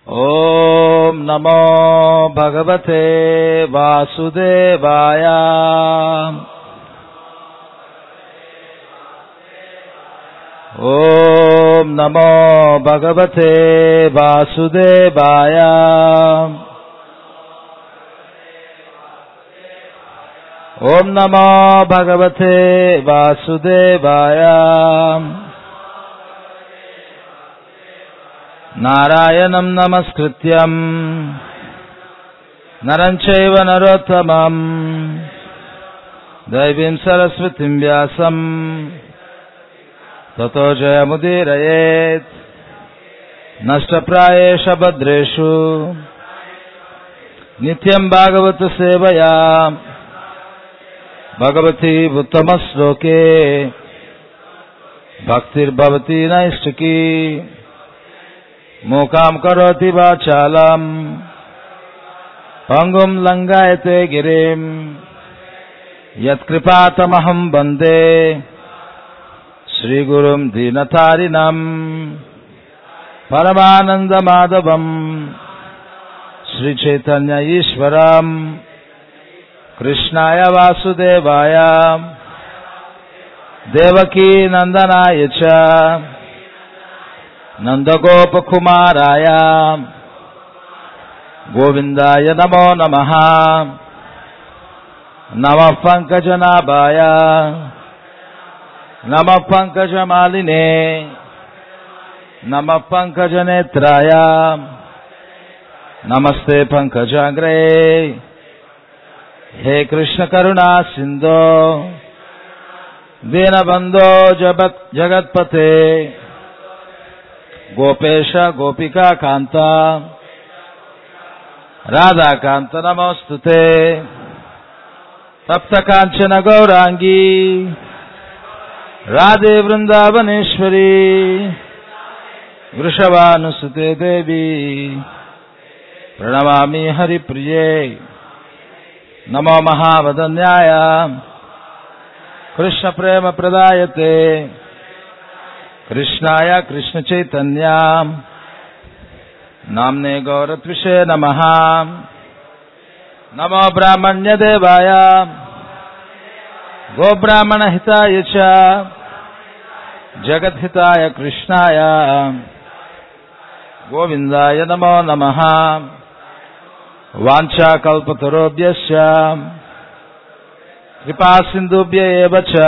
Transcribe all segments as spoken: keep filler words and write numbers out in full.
ओम नमो भगवते वासुदेवाय। ओम नमो भगवते वासुदेवाय। ओम नमो भगवते वासुदेवाय। नारायणं नमस्कृत्यं नरं चैव नरोत्तमं दैवीं सरस्वतीं व्यासं ततो जयमुदीरयेत्। नष्टप्रायेषु भद्रेषु नित्यं भागवत सेवया भगवती उत्तमश्लोके भक्तिर्भवति नैष्टिकी। मूकां करोति वाचालं पंगुं लंघयते गिरिं यत्कृपातमहं वन्दे श्रीगुरुं दीनतारिणं परमानन्दमाधवं श्रीचैतन्य ईश्वरं कृष्णाय वासुदेवाय देवकी नंदनाय च नंदगोपकुमाराय गोविंदाय नमो नमः। नमः पंकजनाभाय नमः पंकजमालिने नमः पंकजनेत्राय नमस्ते पंकजाग्रे। हे कृष्ण करुणा सिंधो दीनबंधो जगत्पते गोपेश गोपिका कांता राधा कांत नमोस्तुते। तप्त कांचन गौरांगी राधे वृंदावनेश्वरी वृषभानुसुते देवी प्रणमामि हरिप्रिये। नमो महावदन्याय कृष्ण प्रेम प्रदायते कृष्णाय कृष्ण चैतन्य नाम्ने गौरत्विषे नमः। नमो ब्राह्मण्य देवाय गोब्राह्मण हिताय च जगद्हिताय कृष्णाय गोविंदाय नमो नमः। वाञ्छा कल्पतरुभ्यश्च कृपा सिन्धुभ्य एव च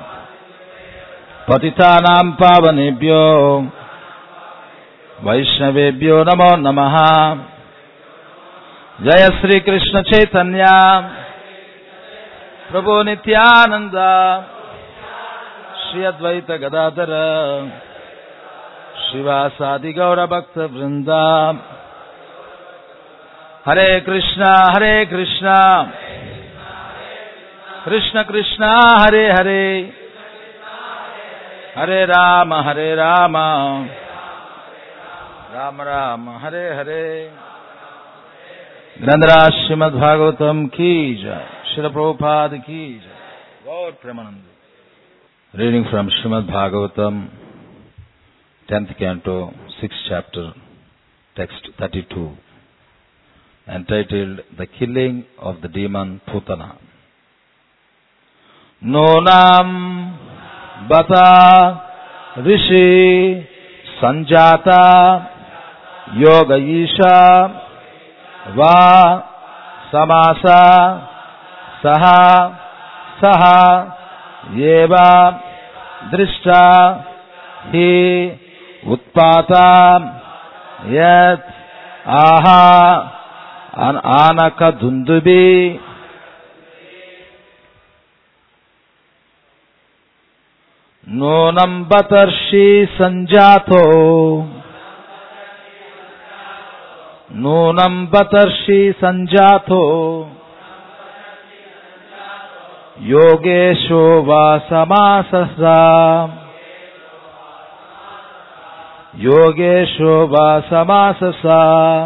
पतितानां पावनेभ्यो वैष्णवेभ्यो नमो नमः। जय श्री कृष्ण चैतन्य प्रभु नित्यानंद श्री अद्वैत गदाधर श्रीवासादि गौर भक्त वृंदा। हरे कृष्णा हरे कृष्णा कृष्ण कृष्णा हरे हरे हरे राम हरे राम राम राम हरे हरे। ग्रंथराज श्रीमद् भागवतम की जय। श्रील प्रभुपाद की जय। Gaura Premananda. Reading from Srimad Bhagavatam tenth canto sixth chapter text thirty-two entitled The Killing of the Demon Putana. Nonam bata rishi sanjata yoga isha va samasa saha saha yeva drishta hi utpata yat aha an anaka dundubi नूनं बतर्षि संजातो नूनं बतर्षि संजातो योगेशो वा समाससा योगेशो वा समाससा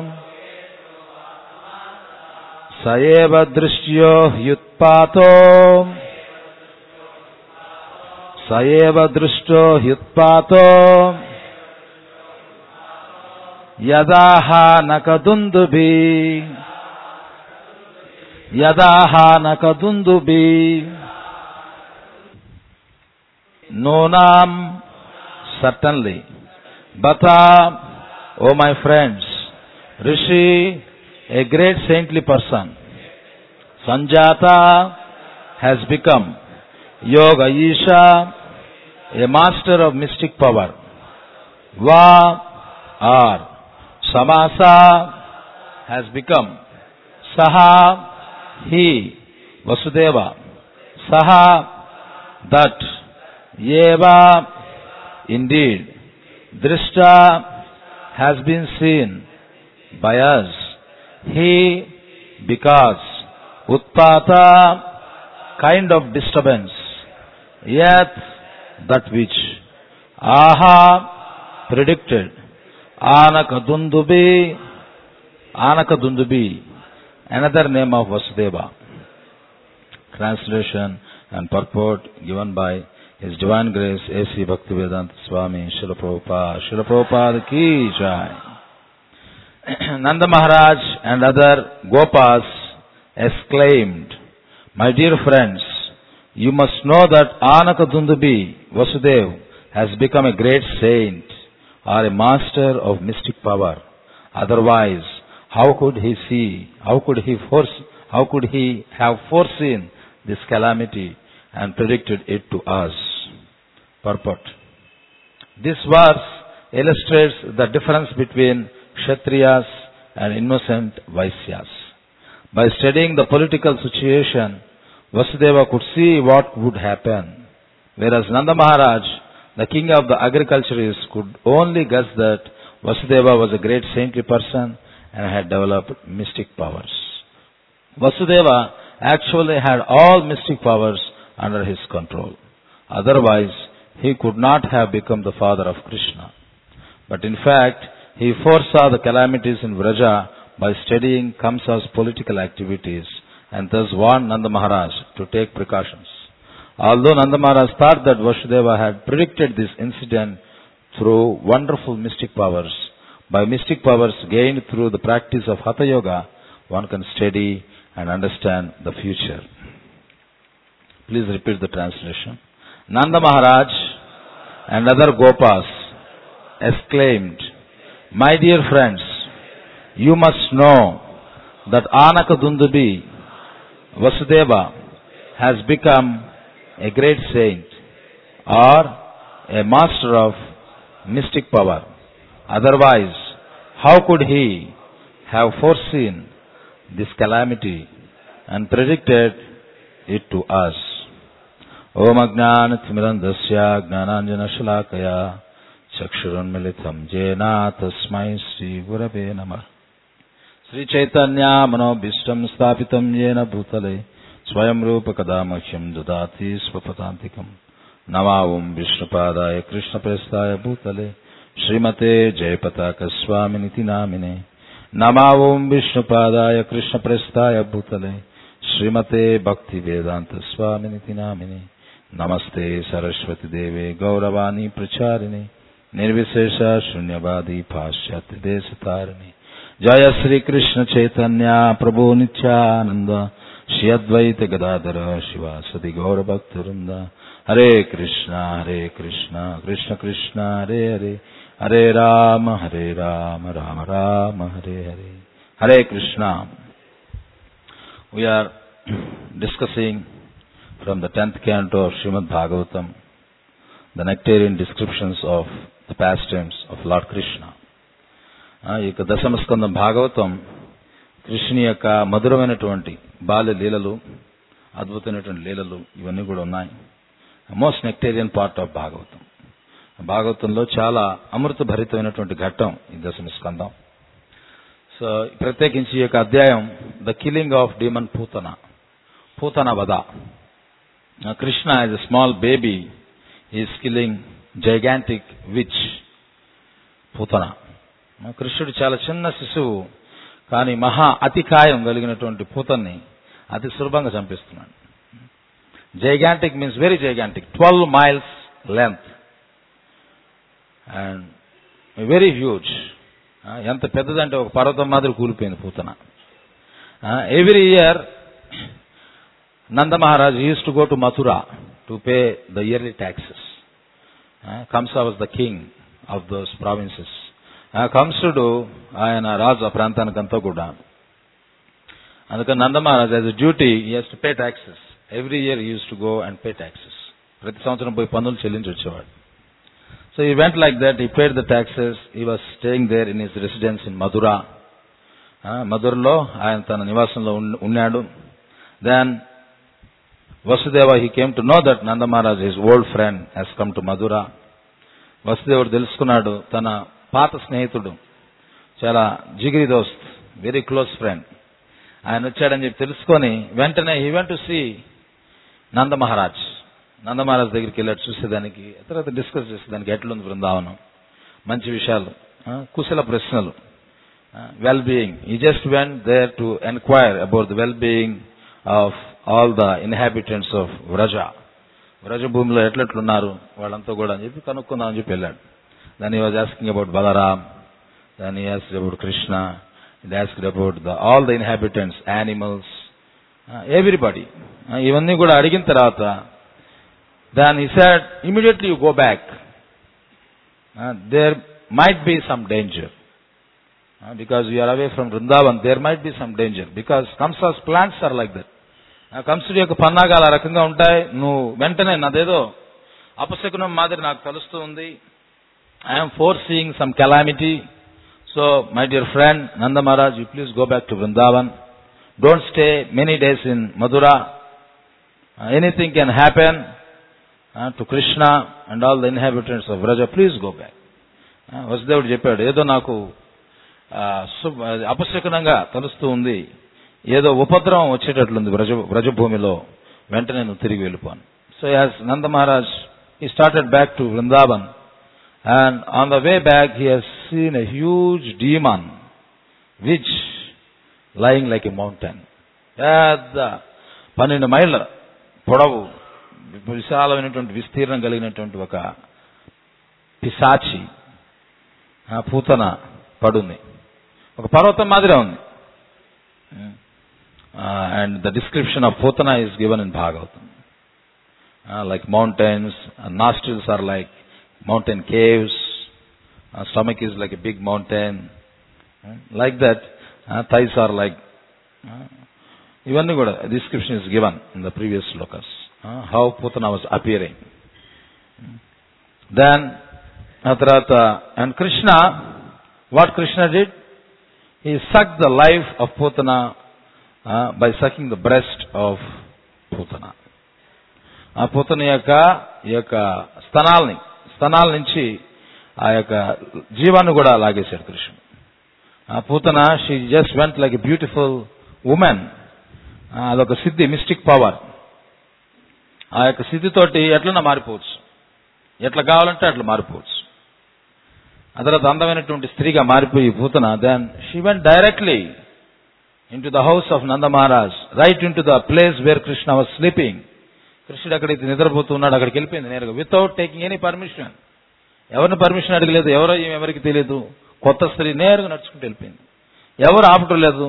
स एव दृष्ट्यो ह्युत्पातो स एव दृष्टो ह्युत्पातो Yadaha nakadundubi. Yadaha nakadundubi. Nonam, certainly. Bata, O my friends, Rishi, a great saintly person. Sanjata has become. Yoga Isha, a master of mystic power. Va, or Samasa has become. Saha, he, Vasudeva. Saha, that. Yeva, indeed. Drishta has been seen by us. He, because. Utpata, kind of disturbance. Yet, that which. Aha, predicted. Anakadundubi, Anakadundubi, another name of Vasudeva. Translation and purport given by His Divine Grace A C Bhaktivedanta Swami Srila Prabhupada. Srila Prabhupada ki jai. Nanda Maharaj and other Gopas exclaimed, my dear friends, you must know that Anakadundubi, Vasudev, has become a great saint or a master of mystic power. Otherwise, how could he see, how could he force, how could he have foreseen this calamity and predicted it to us? Purport. This verse illustrates the difference between Kshatriyas and innocent Vaisyas. By studying the political situation, Vasudeva could see what would happen, whereas Nanda Maharaj, the king of the agriculturists, could only guess that Vasudeva was a great saintly person and had developed mystic powers. Vasudeva actually had all mystic powers under his control. Otherwise, he could not have become the father of Krishna. But in fact, he foresaw the calamities in Vraja by studying Kamsa's political activities and thus warned Nanda Maharaj to take precautions. Although Nanda Maharaj thought that Vasudeva had predicted this incident through wonderful mystic powers, by mystic powers gained through the practice of Hatha Yoga, one can study and understand the future. Please repeat the translation. Nanda Maharaj and other Gopas exclaimed, my dear friends, you must know that Anakadundubi, Vasudeva, has become a great saint or a master of mystic power. Otherwise, how could he have foreseen this calamity and predicted it to us? Om Ajnanatimirandasya Gnananjana Shalakaya Chakshurunmilitam Jena Tasmai Sri Gurave Namah. Sri Chaitanya Manobhishtam Sthapitam Jena Bhutale Swayam Rupa Kadamakyam Dudati Swapatantikam Namavam Vishnupadaya Krishna Prestaya Bhutale Srimate Jayapataka Swami Niti Namine Namavam Vishnupadaya Krishna Prestaya Bhutale Srimate Bhakti Vedanta Swami Niti Namine Namaste Saraswati Deve Gauravani Pracharini Nirvisesha Shunyavadi Pashyati Desatarani Jaya Sri Krishna Chaitanya Prabhu Nityananda Shri Advaita Gadadhara Shivasadi Gaura Bhaktarunda Hare Krishna Hare Krishna Krishna Krishna Hare Hare Hare Rama Hare Rama Rama Rama Hare Hare Hare Krishna. We are discussing from the tenth canto of Srimad Bhagavatam the nectarian descriptions of the pastimes of Lord Krishna. ఈ యొక్క దశమస్కందం భాగవతం కృష్ణుని యొక్క మధురమైనటువంటి బాల్య లీలలు, అద్భుతమైనటువంటి లీలలు ఇవన్నీ కూడా ఉన్నాయి. Most nectarean part of Bhagavatam. భాగవతంలో చాలా అమృత భరితమైనటువంటి ఘట్టం ఈ దశమస్కందం. సో ప్రత్యేకించి ఈ యొక్క అధ్యాయం the killing of demon Putana, Putana వధ. Krishna as a small baby is killing gigantic witch Putana. కృష్ణుడు చాలా చిన్న శిశువు, కానీ మహా అతికాయం కలిగినటువంటి పూతన్ని అతి సులభంగా చంపిస్తున్నాడు. Gigantic means very gigantic, twelve miles length and very huge. ఎంత పెద్దదంటే ఒక పర్వతం మాదిరి కూలిపోయింది Putana. Every year Nanda Maharaj used to go to Mathura to pay the yearly taxes. Kamsa was the king of those provinces. Kamsudu ayana raja prantanakanతా కూడా. అందుకని Nanda Maharaj as a duty he has to pay taxes. Every year he used to go and pay taxes. ప్రతి సంవత్సరం పోయి పన్నులు చెల్లించి వచ్చేవాడు. So he went like that, he paid the taxes, he was staying there in his residence in Madura. మధురలో ఆయన తన నివాసంలో ఉన్నాడు. Then Vasudeva, he came to know that Nanda Maharaj, his old friend, has come to Madura. Vasudeva తెలుసుకున్నాడు తన పాత స్నేహితుడు, చాలా జిగిరి దోస్త్, వెరీ క్లోజ్ ఫ్రెండ్, ఆయన వచ్చాడని చెప్పి తెలుసుకొని వెంటనే he went to see Nanda Maharaj. Nanda Maharaj దగ్గరికి వెళ్ళాడు చూసేదానికి, తర్వాత డిస్కస్ చేసేదానికి ఎట్లుంది బృందావనం, మంచి విషయాలు, కుశల ప్రశ్నలు, well being. He just went there to enquire about the well being of all the inhabitants of Vraja. Vraja భూమిలో ఎట్లెట్లున్నారు వాళ్ళంతా కూడా అని చెప్పి కనుక్కుందాం అని చెప్పి వెళ్ళాడు. Then he was asking about Balaram, then he asked about Krishna, he asked about the, all the inhabitants, animals, uh, everybody. Uh, ఇవన్నీ కూడా అడిగిన తర్వాత then he said, immediately you go back. Uh, there might be some danger. Uh, because you are away from Vrindavan, there might be some danger. Because Kamsa's plans are like that. కంసుడి యొక్క పన్నాగాలు ఆ రకంగా ఉంటాయి. నువ్వు వెంటనే నాదేదో అపశకునం మాదిరి నాకు తెలుస్తూ ఉంది. I'm foreseeing some calamity. So my dear friend Nanda Maharaj, you please go back to Brindavan. Don't stay many days in Mathura. Anything can happen to Krishna and all the inhabitants of Vraja. Please go back. వసుదేవుడు చెప్పాడు, ఏదో నాకు అపశకునంగా తెలుస్తూ ఉంది, ఏదో ఉపద్రవం వచ్చేటట్లుంది వ్రజ వ్రజభూమిలో, వెంటనే నువ్వు తిరిగి వెళ్ళిపోను. So as Nanda Maharaj he started back to Vrindavan, and on the way back he has seen a huge demon which lying like a mountain. పెద్ద పన్నెండు మైళ్ళ పొడవు, విశాలమైనటువంటి విస్తీర్ణం కలిగినటువంటి ఒక పిశాచి పూతన పడుంది. ఒక పర్వతం మాదిరే ఉంది. Uh, and the description of Putana is given in Bhagavatam. Uh, like mountains, uh, nostrils are like mountain caves, uh, stomach is like a big mountain. Uh, like that, uh, thighs are like, uh, even the description is given in the previous slokas, uh, how Putana was appearing. Uh, then, Atrata, and Krishna, what Krishna did? He sucked the life of Putana Uh, by sucking the breast of Putana. ఆ పూతన యొక్క యొక్క స్తనాల్ని స్తనాల నుంచి ఆ యొక్క జీవాన్ని కూడా లాగేశాడు కృష్ణుడు. ఆ Putana she just went like a beautiful woman. అదొక సిద్ధి, మిస్టిక్ పవర్. ఆ యొక్క సిద్ధితోటి ఎట్లన్నా మారిపోవచ్చు, ఎట్లా కావాలంటే అట్లా మారిపోవచ్చు. ఆ తర్వాత అందమైనటువంటి స్త్రీగా మారిపోయి Putana, then she went directly into the house of Nanda Maharaj, right into the place where Krishna was sleeping. కృష్ణుడు అక్కడికి నిద్రపోతున్నాడు, అక్కడికి వెళ్ళిపోయింది నేరుగా, వితౌట్ టేకింగ్ ఎనీ పర్మిషన్. ఎవరిని పర్మిషన్ అడగలేదు, ఎవరో ఎవరికి తెలియదు. కొత్త స్త్రీ నేరుగా నడుచుకుంటూ వెళ్ళిపోయింది, ఎవరు ఆపటం లేదు.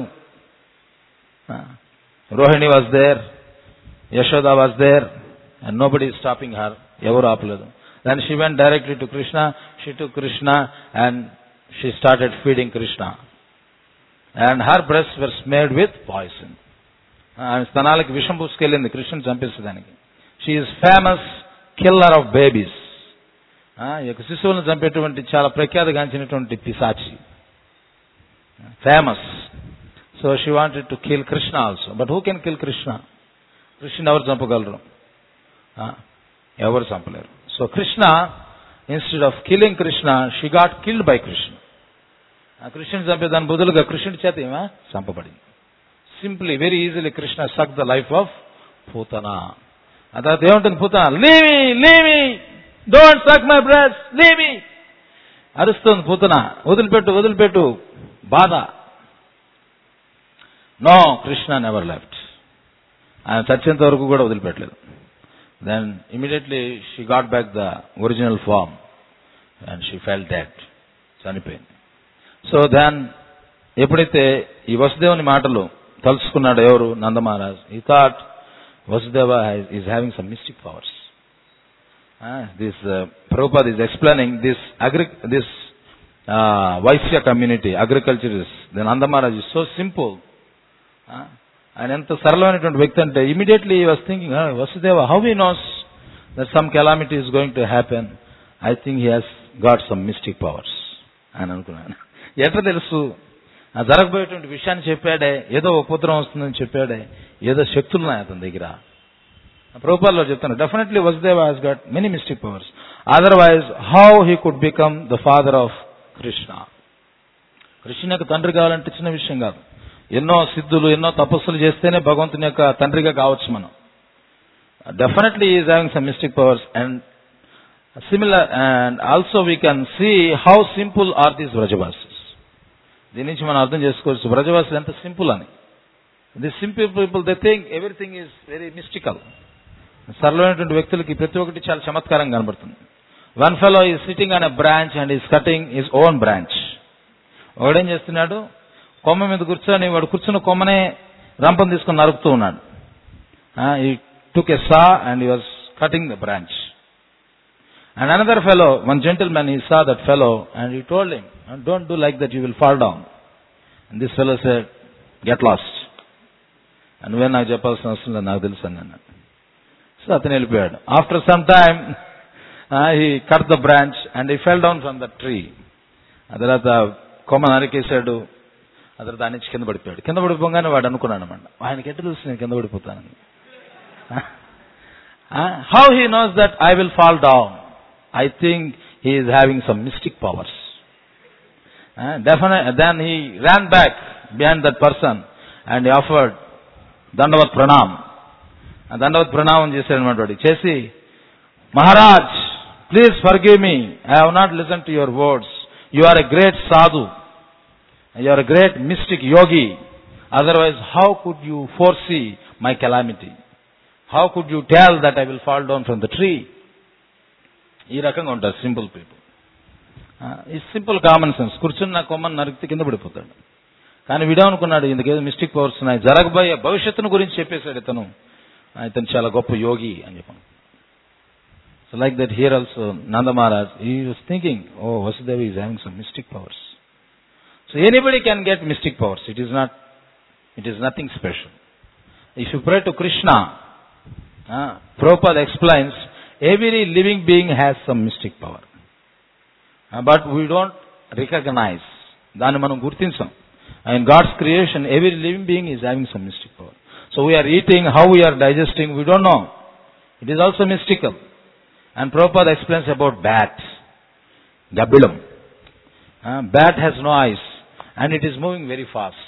Rohini was there, Yashoda was there, and nobody stopping her. ఎవరు ఆపలేదు. Then she went directly to Krishna. She to Krishna and she started feeding Krishna. And her breasts were smeared with poison. ఆమె స్తనాలకి విషం పూసుకెళ్ళింది కృష్ణుని చంపేసేదానికి. She is famous killer of babies. ఈ యొక్క శిశువులను చంపేటువంటి చాలా ప్రఖ్యాతిగాంచినటువంటి పిశాచి, famous. So she wanted to kill Krishna also. But who can kill Krishna? కృష్ణుని ఎవరు చంపగలరు? ఎవరు చంపలేరు. So Krishna, instead of killing Krishna, she got killed by Krishna. కృష్ణుని చంపే దాని బదులుగా కృష్ణుడి చేత ఏమా చంపబడింది. Simply, very easily Krishna suck the life of Putana. ఆ తర్వాత ఏముంటుంది Putana? Leave me, leave me, don't suck my breast, leave me అరుస్తుంది పూతన. వదిలిపెట్టు, వదిలిపెట్టు, బాధ. No, Krishna never left. ఆయన చచ్చేంత వరకు కూడా వదిలిపెట్టలేదు. Then immediately she got back the original form and she fell dead. చనిపోయింది. సో దాన్ ఎప్పుడైతే ఈ వసుదేవుని మాటలు తలుచుకున్నాడు ఎవరు Nanda Maharaj, he thought Vasudeva is having some mystic powers. This Prabhupada is explaining this agri this Vaishya community agriculturist then Nanda Maharaj is so simple. ఆయన ఎంత సరళమైనటువంటి వ్యక్తి అంటే immediately he was thinking Vasudeva how he knows that some calamity is going to happen, I think he has got some mystic powers అని అనుకున్నాను. ఎట్లా తెలుసు? జరగబోయేటువంటి విషయాన్ని చెప్పాడే, ఏదో ఉపద్రవం వస్తుందని చెప్పాడే, ఏదో శక్తులు ఉన్నాయి అతని దగ్గర. ప్రభుపాదులో చెప్తాను, definitely Vasudeva has got many mystic powers, otherwise how he could become the father of Krishna. Krishna యొక్క తండ్రి కావాలంటే చిన్న విషయం కాదు. ఎన్నో సిద్ధులు ఎన్నో తపస్సులు చేస్తేనే భగవంతుని యొక్క తండ్రిగా కావచ్చు మనం. Definitely is having some mystic powers and similar and also we can see how simple are these Vrajavasis. దీని నుంచి మనం అర్థం చేసుకోవచ్చు వ్రజవాసులు ఎంత సింపుల్ అని. The simple people they think everything is very mystical. సరళమైనటువంటి వ్యక్తులకి ప్రతి ఒక్కటి చాలా చమత్కారంగా కనబడుతుంది. One fellow is sitting on a branch and is cutting his own branch. ఒకడేం చేస్తున్నాడు, కొమ్మ మీద కూర్చొని వాడు కూర్చున్న కొమ్మనే రంపం తీసుకొని నరుకుతూ ఉన్నాడు. ఈ took a saw and he was cutting the branch. And another fellow, one gentleman, he saw that fellow and he told him, don't do like that, you will fall down. And this fellow said, get lost. And when I చెప్పాల్సిన అవసరం లేదు, నాకు తెలుసు అన్నాను. So అతను వెళ్ళిపోయాడు. After some time, uh, he cut the branch and he fell down from the tree. ఆ తర్వాత కొమ్మ నరికేశాడు. ఆ తర్వాత దాని నుంచి కింద పడిపోయాడు. కింద పడిపోగానే వాడు అనుకున్నాడు అన్నమాట, ఆయనకి ఎట్లా తెలుసు నేను కింద పడిపోతానని. How he knows that I will fall down? I think he is having some mystic powers. Uh, definitely, then he ran back behind that person and he offered Dandavat Pranam. And Dandavat Pranam chesadu anamata. Chesi, Maharaj, please forgive me. I have not listened to your words. You are a great sadhu. You are a great mystic yogi. Otherwise, how could you foresee my calamity? How could you tell that I will fall down from the tree? ఈ రకంగా ఉంటారు simple people. ఈ simple common sense. కూర్చున్న కొమ్మని నరికితే కింద పడిపోతాడు. కానీ వీడేమనుకున్నాడు, ఇందుకేదో మిస్టిక్ పవర్స్ ఉన్నాయి, జరగబోయే భవిష్యత్తును గురించి చెప్పేశాడు ఇతను. ఇతను చాలా గొప్ప యోగి అని చెప్పాను. So like that here also Nanda Maharaj he was thinking, oh Vasudeva is having some mystic powers. So anybody can get mystic powers. It is not it is nothing special. If you pray to Krishna, Prabhupada explains, every living being has some mystic power. Uh, but we don't recognize. Dani manam gurtinsam. In God's creation, every living being is having some mystic power. So we are eating, how we are digesting, we don't know. It is also mystical. And Prabhupada explains about bat. Gabilam. Uh, bat has no eyes and it is moving very fast.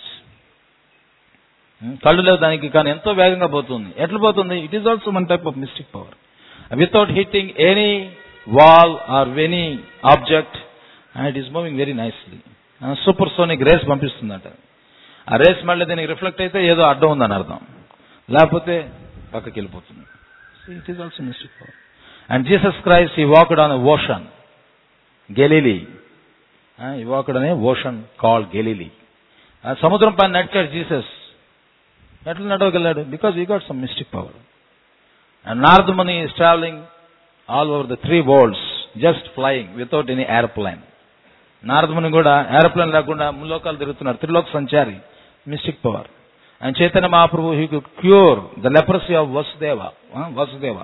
కళ్ళు లేవు దానికి, కానీ ఎంతో వేగంగా పోతుంది. ఎట్లా పోతుంది? It is also one type of mystic power. Without hitting any wall or any object it is moving very nicely. Supersonic rays పంపిస్తుందట. ఆ రేస్ మళ్ళీ దీనికి రిఫ్లెక్ట్ అయితే ఏదో అడ్డం ఉందని అర్థం, లేకపోతే పక్కకి వెళ్ళిపోతుంది. It is also mystic power. And Jesus Christ he walked on a ocean, Galilee. He walked on a ocean called Galilee. సముద్రం పైన నడిచాడు జీసస్. ఎట్లా నడవగలడు? Because he got some mystic power. And Narada Muni is travelling all over the three worlds just flying without any aeroplane. Narada Muni కూడా aeroplane లేకుండా ముల్లోకాలు తిరుగుతున్నారు, త్రిలోక సంచారి, mystic power. And Chaitanya Mahaprabhu he could cure the leprosy of Vasudeva. Vasudeva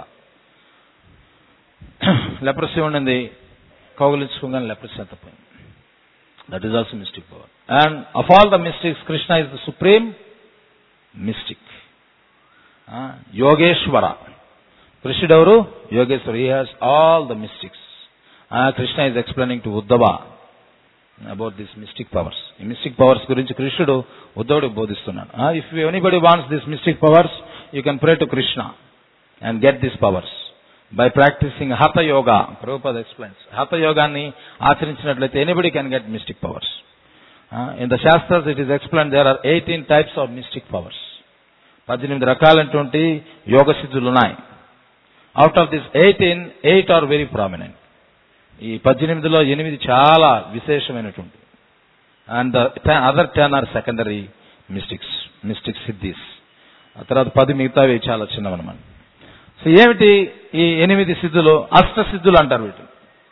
leprosy ఉండింది, కౌగులించుకోగానే లెప్రసీ అంతపోయింది. That is also mystic power. And of all the mystics Krishna is the supreme mystic. Yogeshwara. కృష్ణుడు ఎవరు? Yogeshwara. He has all the mystics. Krishna is explaining to Uddhava about this mystic powers. ఈ mystic powers గురించి కృష్ణుడు ఉద్ధవుడికి బోధిస్తున్నాడు. If anybody wants this mystic powers, you can pray to Krishna and get this powers by practising hatha yoga. Prabhupada explains, హత యోగాన్ని ఆచరించినట్లయితే anybody can get mystic powers. Uh, in the Shastras it is explained there are eighteen types of mystic powers. పద్దెనిమిది రకాలైనటువంటి యోగ సిద్ధులు ఉన్నాయి. Out of this eighteen, eight are very prominent. ఈ పద్దెనిమిదిలో ఎనిమిది చాలా విశేషమైనటువంటి. And the other ten are secondary mystics mystic siddhis. ఆ తర్వాత పది మిగతావి చాలా చిన్నవన్నమాట. సో ఏమిటి ఈ ఎనిమిది సిద్ధులు? అష్ట సిద్ధులు అంటారు వీటి.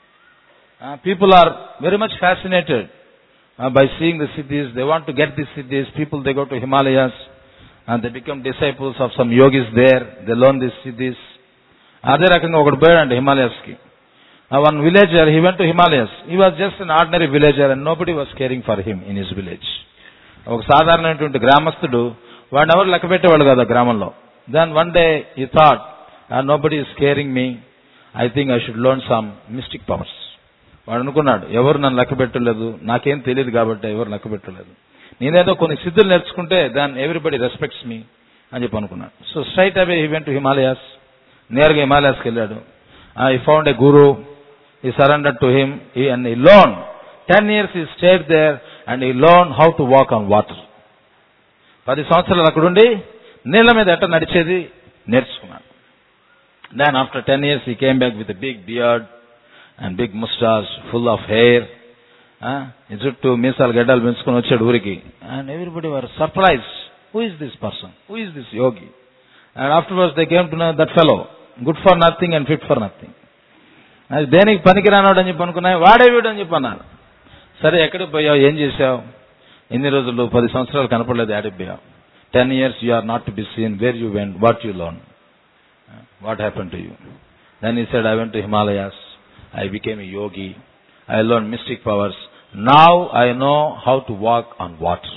People are very much fascinated by seeing the siddhis. They want to get the siddhis. People they go to Himalayas and they become disciples of some yogis there. They learn these siddhis. అదే రకంగా ఒకడు పోయాడండి హిమాలయస్ కి. One villager, he went to Himalayas. He was just an ordinary villager and nobody was caring for him in his village. ఒక సాధారణమైనటువంటి గ్రామస్తుడు, వాడిని ఎవరు లెక్క పెట్టేవాళ్ళు కదా గ్రామంలో. Then one day he thought, uh, nobody is caring me. I think I should learn some mystic powers. వాడు అనుకున్నాడు, ఎవరు నన్ను లెక్క పెట్టలేదు, నాకేం తెలియదు కాబట్టి ఎవరు లెక్క పెట్టలేదు, నేనేదో కొన్ని సిద్ధులు నేర్చుకుంటే దాన్ ఎవ్రీబడి రెస్పెక్ట్స్ మీ అని చెప్పి అనుకున్నాడు. So straight away he went to Himalayas. నేరుగా హిమాలయాస్కి వెళ్ళాడు. He found a guru. He surrender to him and he learn. Ten years he stayed there and he learn how to walk on water. పది సంవత్సరాలు అక్కడుండి నీళ్ల మీద ఎట్ట నడిచేది నేర్చుకున్నాడు. Then after ten years he came back with big beard and big moustache full of hair. ఈ చుట్టూ మీసాలు గడ్డలు పెంచుకొని వచ్చాడు ఊరికి. And everybody were surprised. Who is this person? Who is this yogi? And afterwards they came to know that fellow good for nothing and fit for nothing. అది దేనికి పనికి రానోడు అని చెప్పి అనుకున్నాయి. వాడే వీడు అని చెప్పి అన్నారు. సరే ఎక్కడికి పోయావు, ఏం చేశావు, ఎన్ని రోజులు, పది సంవత్సరాలు కనపడలేదు, యాడికి పోయావు? Ten years you are not to be seen. Where you went? What you learn? What happen to you? Then he said, I went to Himalayas. I became a yogi. I learned mystic powers. Now I know how to walk on water.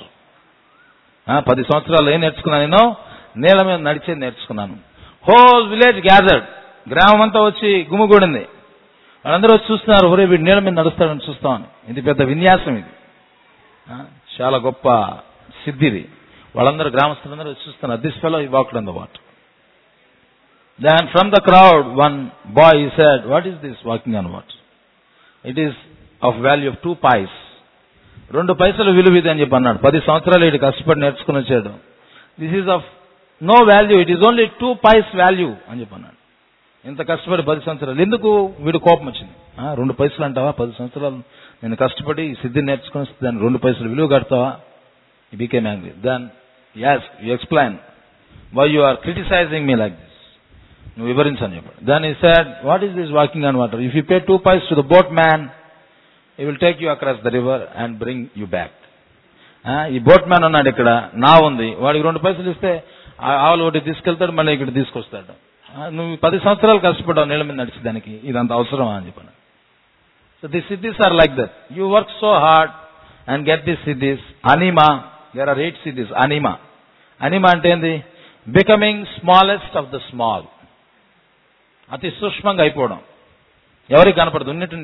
పది సంవత్సరాలు ఏం నేర్చుకున్నాను? నేను నీళ్ళ మీద నడిచే నేర్చుకున్నాను. Whole village gathered. గ్రామం అంతా వచ్చి గుమిగూడింది. వాళ్ళందరూ వచ్చి చూస్తున్నారు, ఒరే వీడు నీళ్ళ మీద నడుస్తాడని చూస్తామని. ఇది పెద్ద విన్యాసం, ఇది చాలా గొప్ప సిద్ధిది. వాళ్ళందరూ గ్రామస్తులందరూ వచ్చి చూస్తున్నారు. This fellow he walked on the water. Then from the crowd one boy he said, what is this walking on water? It is of value of two pies. రెండు పైసలు విలువ ఇది అని చెప్పి అన్నాడు. పది సంవత్సరాలు వీడు కష్టపడి నేర్చుకుని వచ్చాడు. This is of no value, it is only two paise value అని చెప్పి అన్నాడు. ఇంత కష్టపడి పది సంవత్సరాలు ఎందుకు? వీడు కోపం వచ్చింది. రెండు పైసలు అంటావా? పది సంవత్సరాలు నేను కష్టపడి ఈ సిద్ధి నేర్చుకుని దాన్ని రెండు పైసలు విలువ కడతావా? He became angry. Then yes you explain why you are criticizing me like this. నువ్వు వివరించని చెప్పాడు. Then he said, what is this walking on water? If you pay two pies to the boatman, he will take you across the river and bring you back. ఈ boatman ఉన్నాడు, ఇక్కడ నా ఉంది, వాడికి రెండు పైసలు ఇస్తే ఆవులు ఒకటి తీసుకెళ్తాడు, మళ్ళీ ఇక్కడ తీసుకొస్తాడు. నువ్వు పది సంవత్సరాలు కష్టపడ్డావు నీళ్ళ మీద నడిచేదానికి, ఇదంత అవసరమా అని చెప్పాను. So the siddhis are like that. You work so hard and get the siddhis. Anima, there are eight siddhis. Anima, anima అంటే ఏంది? Becoming smallest of the small. అతి సూక్ష్మంగా అయిపోవడం, ఎవరికి కనపడదు. ఉన్నట్టు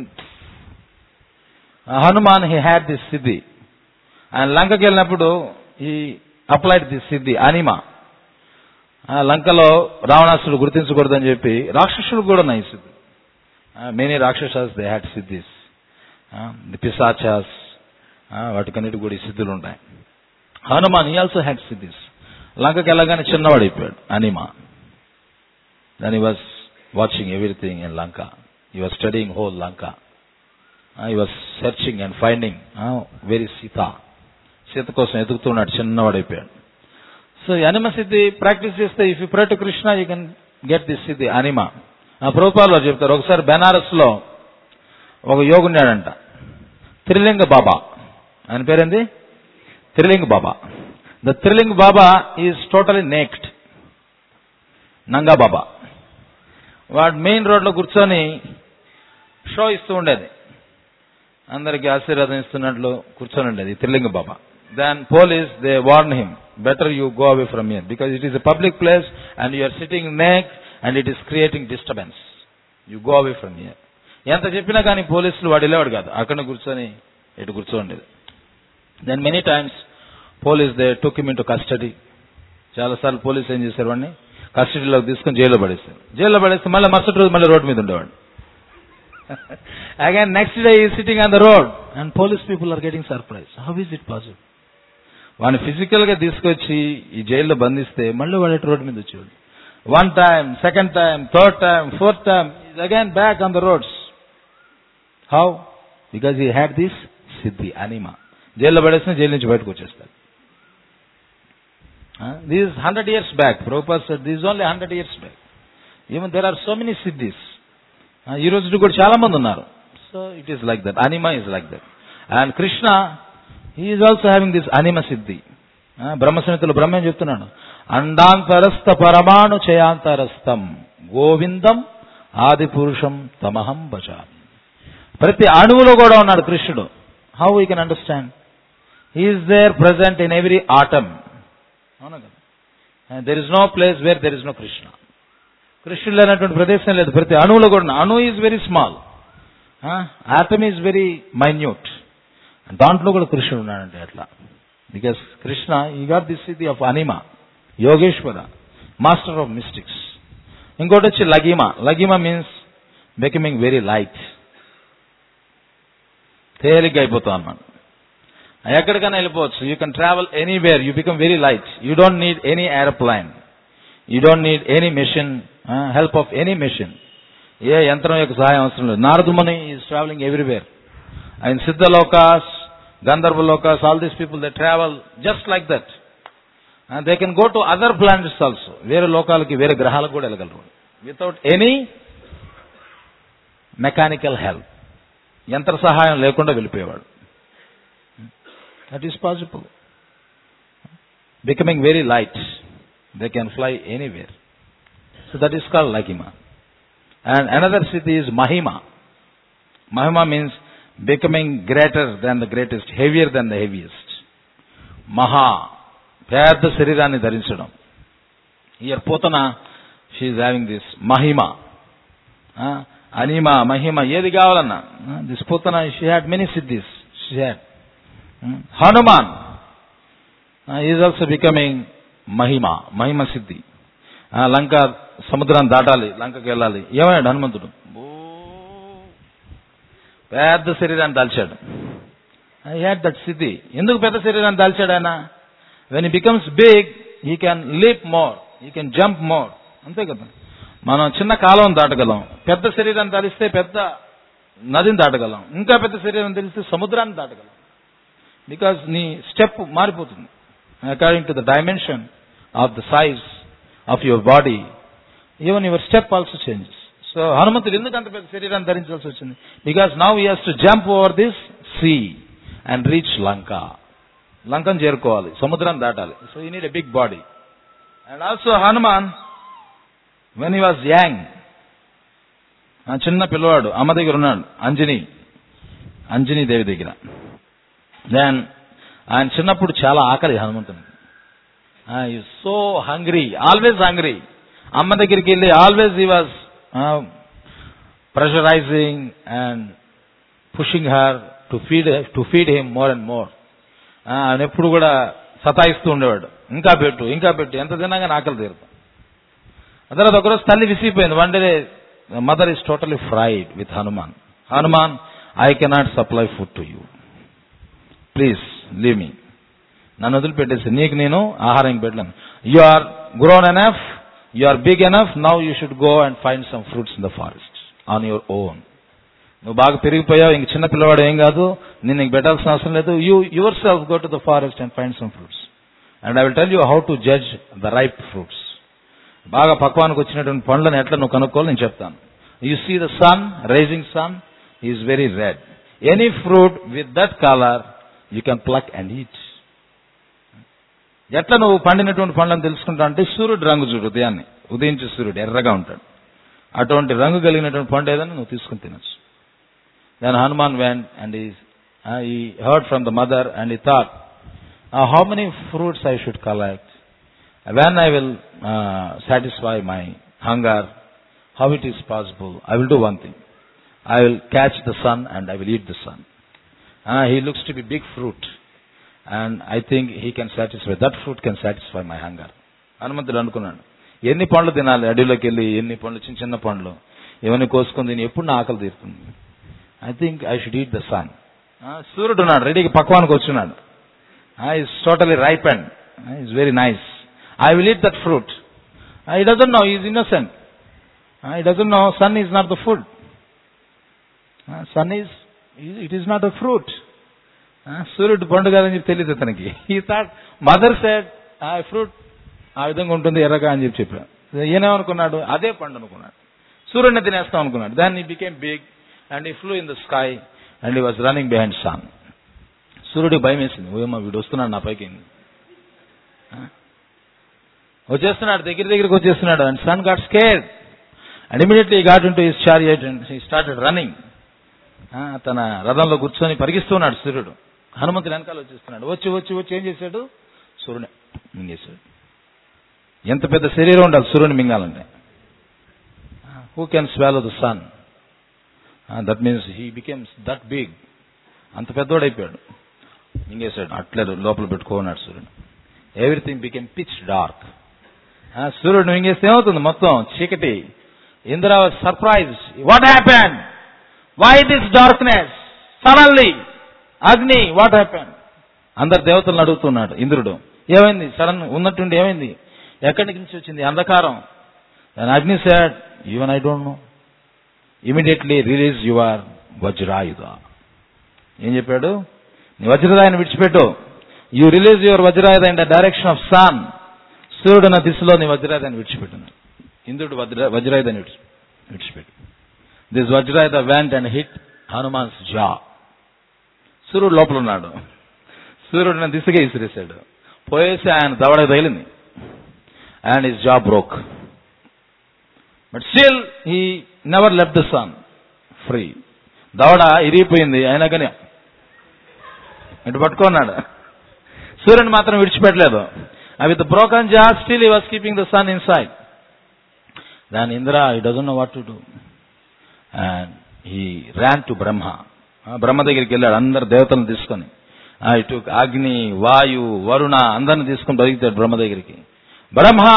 హనుమాన్ హీ హ్యాడ్ దిస్ సిద్ధి. ఆయన లంకకి వెళ్ళినప్పుడు ఈ అప్లైడ్ దిస్ సిద్ధి అనిమా. లంకలో రావణాసుడు గుర్తించకూడదని చెప్పి రాక్షసుడు కూడా ఉన్నాయి సిద్ధి. Many rakshasas they had siddhis. The pishachas, వాటికన్నిటి కూడా ఈ సిద్ధులు ఉంటాయి. Hanuman he also had siddhis. లంకకి వెళ్ళగానే చిన్నవాడు అయిపోయాడు anima. Then he was watching everything in Lanka. He was studying whole Lanka. Uh, he was searching and finding uh, where is Sita. Sita కోసం ఎదుగుతున్నాడు, చిన్నవాడైపోయాడు. సో అనిమ సిద్ధి ప్రాక్టీస్ చేస్తే, if you pray to Krishna you can get this siddhi anima. Prabhupal వారు చెప్తారు, ఒకసారి బెనారస్ లో ఒక యోగున్నాడంట, త్రిలింగ బాబా. ఆయన పేరేంది? Trilinga Baba. The Trilinga Baba is totally naked. Nanga Baba. వాడు మెయిన్ రోడ్లో కూర్చొని షో ఇస్తూ ఉండేది, అందరికి ఆశీర్వాదం ఇస్తున్నట్లు కూర్చొని ఉండేది Trilinga Baba. Then police they warn him, better you go away from here because it is a public place and you are sitting naked and it is creating disturbance. You go away from here. ఎంత చెప్పినా కానీ పోలీసులు వాడు వెళ్ళేవాడు కాదు, అక్కడ కూర్చొని ఇటు కూర్చోండేది. Then many times police they took him into custody. చాలాసార్లు పోలీసు ఏం చేశారు, వాడిని కస్టడీలోకి తీసుకుని జైల్లో పడేస్తారు. జైల్లో పడేస్తే మళ్ళీ మరుసటి రోజు మళ్ళీ రోడ్డు మీద ఉండేవాడు. Again next day is sitting on the road and police people are getting surprise. How is it possible? వాడిని ఫిజికల్ గా తీసుకొచ్చి ఈ జైల్లో బంధిస్తే మళ్ళీ వాడు రోడ్డు మీద వచ్చేవాడు. One time, second time, third time, fourth time, again back on the roads. How? Because he had this siddhi anima. జైల్లో పడేసిన జైలు నుంచి బయటకు వచ్చేస్తాడు. This hundred years back Prabhupada said this only hundred years back. Even there are so many siddhis. ఈ రోజు కూడా చాలా మంది ఉన్నారు. So it is like that. Anima is like that. And Krishna he is also having this అనిమ సిద్ధి. బ్రహ్మసమితిలో బ్రహ్మ చెప్తున్నాడు, అండాంతరస్థ పరమాణు చయాంతరస్థం గోవిందం ఆది పురుషం తమహం భజామి. ప్రతి అణువులో కూడా ఉన్నాడు కృష్ణుడు. How we can understand? He is there present in every atom. అవునా కదా? There is no place where there is no Krishna. కృష్ణుడు లేనటువంటి ప్రదేశం లేదు. ప్రతి అణువులో కూడా anu is very small, atom is very minute. దాంట్లో కూడా కృష్ణుడు ఉన్నాడంటే అట్లా. Because Krishna he got this siddhi of anima, Yogeshwara, master of mystics. ఇంకోటి వచ్చి laghima. Laghima means becoming very light. తేలిగ్గా అయిపోతాం అన్నమాట. ఎక్కడికైనా వెళ్ళిపోవచ్చు. You can travel anywhere. You become very light. You don't need any aeroplane. You don't need any machine, help of any machine. ఏ యంత్రం యొక్క సహాయం అవసరం లేదు. Naradamuni is travelling everywhere. And Siddhalokas, Gandharvalokas, all these people they travel just like that. They can go to other planets also. వేరే లోకాలకి, వేరే గ్రహాలకు కూడా వెళ్ళగలరు వితౌట్ ఎనీ మెకానికల్ హెల్ప్. యంత్ర సహాయం లేకుండా వెళ్ళిపోయేవాడు. That is possible. Becoming very light. They can fly anywhere. So that is called laghima. And another siddhi is mahima. Mahima means becoming greater than the greatest, heavier than the heaviest. Maha, పెద్ద శరీరాన్ని ధరించడం. Here Potana, she is having this mahima. Uh, anima, mahima, ఏది కావాలన్నా. This Potana, she had many siddhis. She had. Hmm? Hanuman uh, is also becoming mahima, mahima siddhi. లంక సముద్రాన్ని దాటాలి, లంకకి వెళ్ళాలి. ఏమయ్యాడు హనుమంతుడు? పెద్ద శరీరాన్ని దాల్చాడు. హీ హ్యాడ్ దట్ సిద్ధి. ఎందుకు పెద్ద శరీరాన్ని దాల్చాడు ఆయన? When he becomes big he can leap more, he can jump more. అంతే కదా. మనం చిన్న కాలం దాటగలం. పెద్ద శరీరాన్ని దాలిస్తే పెద్ద నదిని దాటగలం. ఇంకా పెద్ద శరీరం తెలిస్తే సముద్రాన్ని దాటగలం. బికాజ్ నీ స్టెప్ మారిపోతుంది according to the dimension of the size of your body, even your step also changes. So Hanumantudu enduku anta pedda shariram dharinchalalsi vachindi? Because now he has to jump over this sea and reach Lanka. Lankan చేరుకోవాలి, సముద్రం దాటాలి. So you need a big body. And also Hanuman, when he was young, ఆ చిన్న పిల్లవాడు అమ్మ దగ్గర ఉన్నాడు, అంజని అంజని దేవి దగ్గర. దెన్ ఆయన చిన్నప్పుడు చాలా ఆకలి హనుమంతునికి. Uh, he is so hungry, always hungry. Amma దగ్గరికి వెళ్ళి always he was uh, pressurizing and pushing her to feed to feed him more and more. ఆయన ఎప్పుడు కూడా సతాయిస్తూ ఉండేవాడు. ఇంకా పెట్టు, ఇంకా పెట్టు, ఎంత తిన్నాగా ఆకలి తీరుతాం. ఆ తర్వాత ఒకరోజు తల్లి విసిగిపోయింది. One day mother is totally fried with Hanuman. Hanuman, I cannot supply food to you, please leave me. నన్ను వదిలిపెట్టేసి నీకు నేను ఆహారం పెట్టలేను. You are grown enough, you are big enough, now you should go and find some fruits in the forest on your own. నువ్వు బాగా పెరిగిపోయావు, ఇంక చిన్న పిల్లవాడు ఏం కాదు, నేను నీకు పెట్టాల్సిన అవసరం లేదు. You yourself go to the forest and find some fruits and I will tell you how to judge the ripe fruits. బాగా పక్వానికి వచ్చినటువంటి పండ్లను ఎట్లా నువ్వు కనుక్కోవాలి నేను చెప్తాను. You see the sun, rising sun is very red. Any fruit with that colour you can pluck and eat. ఎట్లా నువ్వు పండినటువంటి పండ్లను తెలుసుకుంటా అంటే సూర్యుడు రంగు చూడు, ఉదయాన్నే ఉదయించే సూర్యుడు ఎర్రగా ఉంటాడు. అటువంటి రంగు కలిగినటువంటి పండు ఏదైనా నువ్వు తీసుకుని తినచ్చు. Then Hanuman went and he heard from the mother and he thought, how many fruits I should collect, when I will satisfy my hunger, how it is possible, I will do one thing, I will catch the sun and I will eat the sun. He looks to be big fruit and I think he can satisfy, that fruit can satisfy my hunger. హనుమంతుడు అనుకున్నాడు, ఎన్ని పండ్లు తినాలి, అడవిలోకి వెళ్ళి ఎన్ని పండ్లు, చిన్న చిన్న పండ్లు ఇవన్నీ కోసుకొని తిని ఎప్పుడు నా ఆకలి తీరుతుంది. I think I should eat the sun. సూర్యుడు ఉన్నాడు, రెడీకి పక్వానికి వచ్చున్నాడు. Is totally ripe and is very nice. I will eat that fruit. He doesn't know, is innocent. He doesn't know sun is not the food. Sun is, it is not a fruit. సూర్యుడు పండు కాదని చెప్పి తెలియదు అతనికి. He thought mother said ఆ fruit ఆ విధంగా ఉంటుంది ఎర్రగా అని చెప్పి చెప్పాడు. ఈయనేమనుకున్నాడు, అదే పండు అనుకున్నాడు, సూర్యుడిని తినేస్తాం అనుకున్నాడు. దాన్ని became big and he flew in the sky and he was running behind sun. సూర్యుడికి భయం వేసింది, ఓయమ్మా వీడు వస్తున్నాడు నా పైకి, వచ్చేస్తున్నాడు, దగ్గర దగ్గరికి వచ్చేస్తున్నాడు. And sun got scared and immediately got into his chariot and he started running. తన రథంలో కూర్చొని పరిగిస్తున్నాడు సూర్యుడు. హనుమంతుడు వెనకాల వచ్చేస్తున్నాడు. వచ్చి వచ్చి వచ్చి ఏం చేశాడు, సూర్యుని మింగేశాడు. ఎంత పెద్ద శరీరం ఉండాలి సూర్యుని మింగాలంటే. Who can swallow the sun, that means he becomes that big. అంత పెద్దోడైపోయాడు, మింగేశాడు. అట్లే లోపల పెట్టుకున్నాడు సూర్యుడు. Everything became pitch dark. సూర్యుడు మింగేస్తే ఏమవుతుంది, మొత్తం చీకటి. Indra was surprise, what happen, why this darkness suddenly, Agni what happen. అందరు దేవతలను అడుగుతున్నాడు ఇంద్రుడు, ఏమైంది, సడన్ ఉన్నట్టుండి ఏమైంది, ఎక్కడి నుంచి వచ్చింది అంధకారం. అగ్ని said, even I don't know. Immediately release your వజ్రాయుధ. ఏం చెప్పాడు, నీ వజ్రాయుధాన్ని విడిచిపెట్టు. You release your vajrayudha in the direction of sun. సూర్యుడు నా దిశలో నీ వజ్రాయుధాన్ని విడిచిపెట్టు. ఇంద్రుడు వజ్ర వజ్రాయుధాన్ని విడిచి విడిచిపెట్టు. This vajrayudha went and hit Hanuman's jaw. సూర్యుడు లోపల ఉన్నాడు, సూర్యుడు నా దిశగా ఇసిరేశాడు, పోయేసి ఆయన దవడకు తగిలింది. And his jaw broke. But still he never left the sun free. దవడ ఇరిగిపోయింది, అయినా కానీ ఇటు పట్టుకున్నాడు, సూర్యుని మాత్రం విడిచిపెట్టలేదు. With the broken jaw, still he was keeping the sun inside. Then Indra, he doesn't know what to do. And he ran to Brahma. బ్రహ్మ దగ్గరికి వెళ్ళాడు, అందరు దేవతలను తీసుకొని. He took అగ్ని, వాయు, వరుణ అందరిని తీసుకొని బతికితాడు బ్రహ్మ దగ్గరికి. Brahma,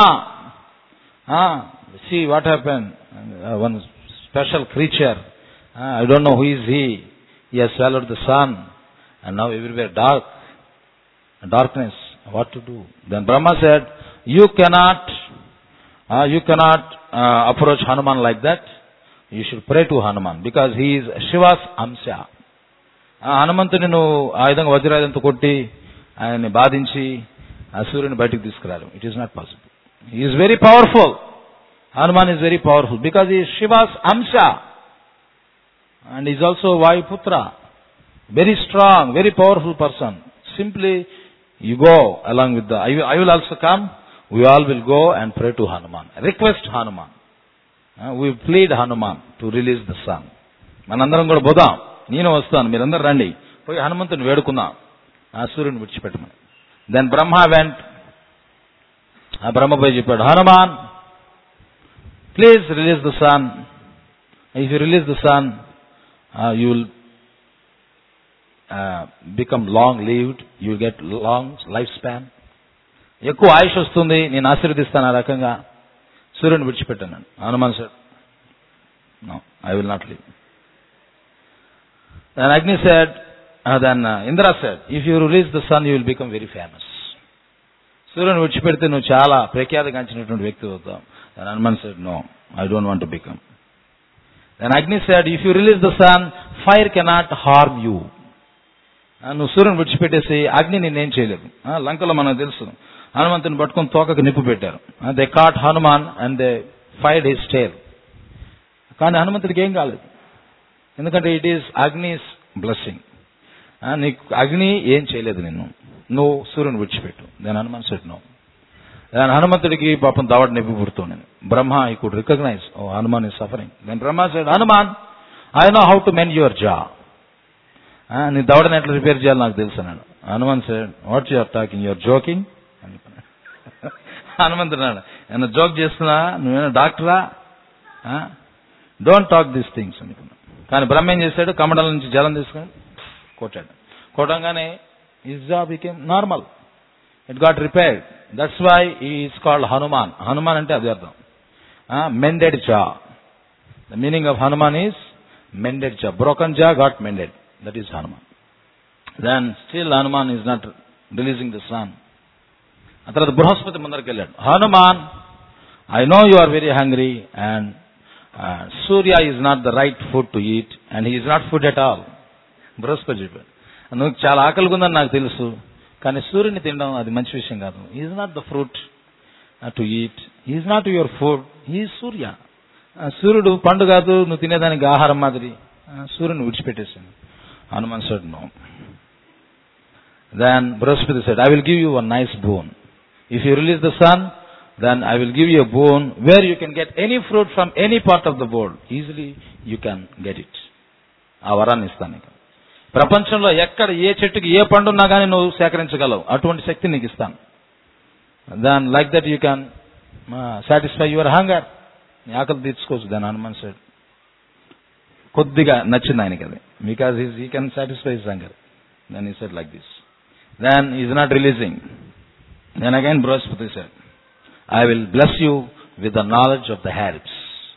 ah, see what happened. Uh, one special creature. Uh, I don't know who is he. He has swallowed the sun, and now everywhere dark, darkness. What to do? Then Brahma said, "You cannot, uh, you cannot uh, approach Hanuman like that. You should pray to Hanuman because he is Shiva's Amsha." హనుమంతుని నువ్వు ఆ విధంగా వజ్రాయుధంతో కొట్టి ఆయన్ని బాధించి ఆ సూర్యుని బయటికి తీసుకురారు. It is not possible. He is very powerful. Hanuman is very powerful because he is Shiva's amsha and is also Vayuputra. Very strong, very powerful person. Simply you go along with the I will also come. We all will go and pray to Hanuman. Request Hanuman. We plead Hanuman to release the sun. మనందరం కూడా పోదాం, నేను వస్తాను, మీరందరూ రండి, పోయి హనుమంతుని వేడుకుందాం ఆ సూర్యుని విడిచిపెట్టమని. దెన్ బ్రహ్మ వెంట్. ఆ బ్రహ్మ పోయి చెప్పాడు, Hanuman please release the sun. If you release the sun you will become long lived, you will get long life span. ఎక్కువ ఆయుష్ వస్తుంది, నేను ఆశీర్వదిస్తాను ఆ రకంగా. సూర్యుని విడిచిపెట్టాను. Hanuman sir, no, I will not leave. Then Agni said, uh, then uh, Indra said, if you release the sun, you will become very famous. సూర్యుని విడిచిపెడితే నువ్వు చాలా ప్రఖ్యాతిగాంచినటువంటి వ్యక్తి అవుతావు. Then Hanuman said, no, I don't want to become. Then Agni said, if you release the sun, fire cannot harm you. నువ్వు సూర్యుని విడిచిపెట్టేసి అగ్ని నిన్నేం చేయలేదు. లంకలో మనకు తెలుసు, హనుమంతుని పట్టుకొని తోకకు నిప్పు పెట్టారు. They caught Hanuman and they fired his tail. కానీ హనుమంతుడికి ఏం కాలేదు, ఎందుకంటే ఇట్ ఈస్ అగ్నిస్ బ్లెస్సింగ్. నీకు అగ్ని ఏం చేయలేదు నిన్ను, నువ్వు సూర్యుని విడిచిపెట్టు. దాని హనుమాన్ సెడ్ నో. దాని హనుమంతుడికి పాపం దవడ నొప్పి పుడుతుంది. Brahma he could recognise, oh Hanuman is suffering. Then Brahma said, Hanuman I know how to mend your jaw. నీ దవడని ఎట్లా రిపేర్ చేయాలి నాకు తెలుసు అన్నాడు. Hanuman said, what you are talking, your joking. హనుమంతుడు అన్నాడు, ఏమన్నా జోక్ చేస్తున్నా, నువ్వేనా డాక్టరా, డోంట్ టాక్ దీస్ థింగ్స్ అనుకున్నా. కానీ బ్రహ్మ ఏం చేశాడు, కమండల నుంచి జలం తీసుకొని కొట్టాడు. కొట్టంగానే his jaw became normal, it got repaired. That's why is called Hanuman. Hanuman అంటే అది అర్థం, mended jaw. The meaning of Hanuman is mended jaw. Broken jaw got mended, that is Hanuman. Then still Hanuman is not releasing the sun. ఆ తర్వాత బృహస్పతి ముందరికి వెళ్ళాడు. Hanuman, I know you are very hungry and Uh, Surya is not the right food to eat and he is not food at all. Brihaspati చెప్పాడు, నువ్వు చాలా ఆకలిగా ఉందని నాకు తెలుసు, కానీ సూర్యుని తినడం అది మంచి విషయం కాదు. Is not the fruit to eat, is not your food, ఈ సూర్య. సూర్యుడు పండు కాదు, నువ్వు తినేదానికి ఆహారం మాదిరి. సూర్యుని విడిచిపెట్టేసాను. Hanuman said no. Then Brihaspati said, I will give you a nice boon. If you release the sun, then I will give you a boon where you can get any fruit from any part of the world. Easily you can get it. ఆ వరాన్ని ఇస్తాను నీకు. ప్రపంచంలో ఎక్కడ ఏ చెట్టుకి ఏ పండున్నా కానీ నువ్వు సేకరించగలవు, అటువంటి శక్తి నీకు ఇస్తాను. Then like that you can satisfy your hunger, నీ ఆకలి తీర్చుకోవచ్చు. దాని హనుమాన్ said, కొద్దిగా నచ్చింది ఆయనకి అది, because he can satisfy his hunger. Then he said like this. Then is not releasing. Then again Brihaspati said, I will bless you with the knowledge of the herbs.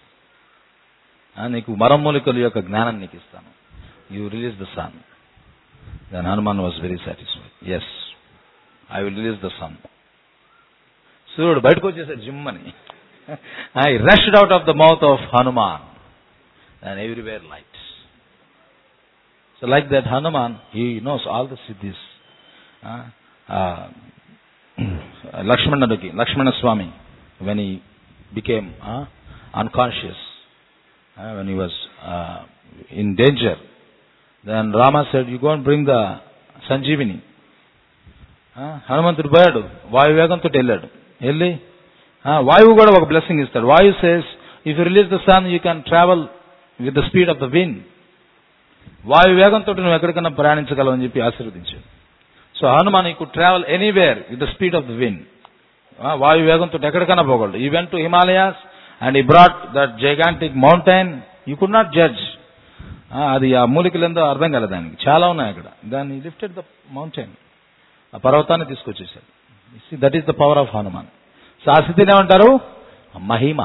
నీకు మరమూలికల యొక్క జ్ఞానం నీకు ఇస్తాను. You release the sun. Then Hanuman was very satisfied. Yes, I will release the sun. సూర్యుడు బయటకు వచ్చేసాడు జిమ్మని. I rushed out of the mouth of Hanuman and everywhere light. So like that Hanuman, he knows all the siddhis. Uh, uh, Lakshmanaki, Lakshmana Swami, when he became uh, unconscious, uh, when he was uh, in danger, then Rama said, you go and bring the Sanjeevini. హనుమంతుడు పోయాడు, వాయువేగంతో వెళ్ళాడు. వెళ్ళి వాయువు కూడా ఒక blessing ఇస్తాడు. Vayu says, if you release the sun you can travel with the speed of the wind. వాయువేగంతో నువ్వు ఎక్కడికైనా ప్రయాణించగలవు అని చెప్పి ఆశీర్వదించాడు. So Hanuman he could travel anywhere with the speed of the wind. వాయు వేగంతో ఎక్కడికైనా పోగలడు. He went to Himalayas and he brought that gigantic mountain. You could not judge. అది ఆ మూలికలు ఎంతో అర్థం కాలేదు దానికి, చాలా ఉన్నాయి అక్కడ. దాన్ని లిఫ్టెడ్ ద మౌంటైన్, ఆ పర్వతాన్ని తీసుకొచ్చేసాడు. That is the power of Hanuman. So ఆ స్థితిని ఏమంటారు? మహిమ.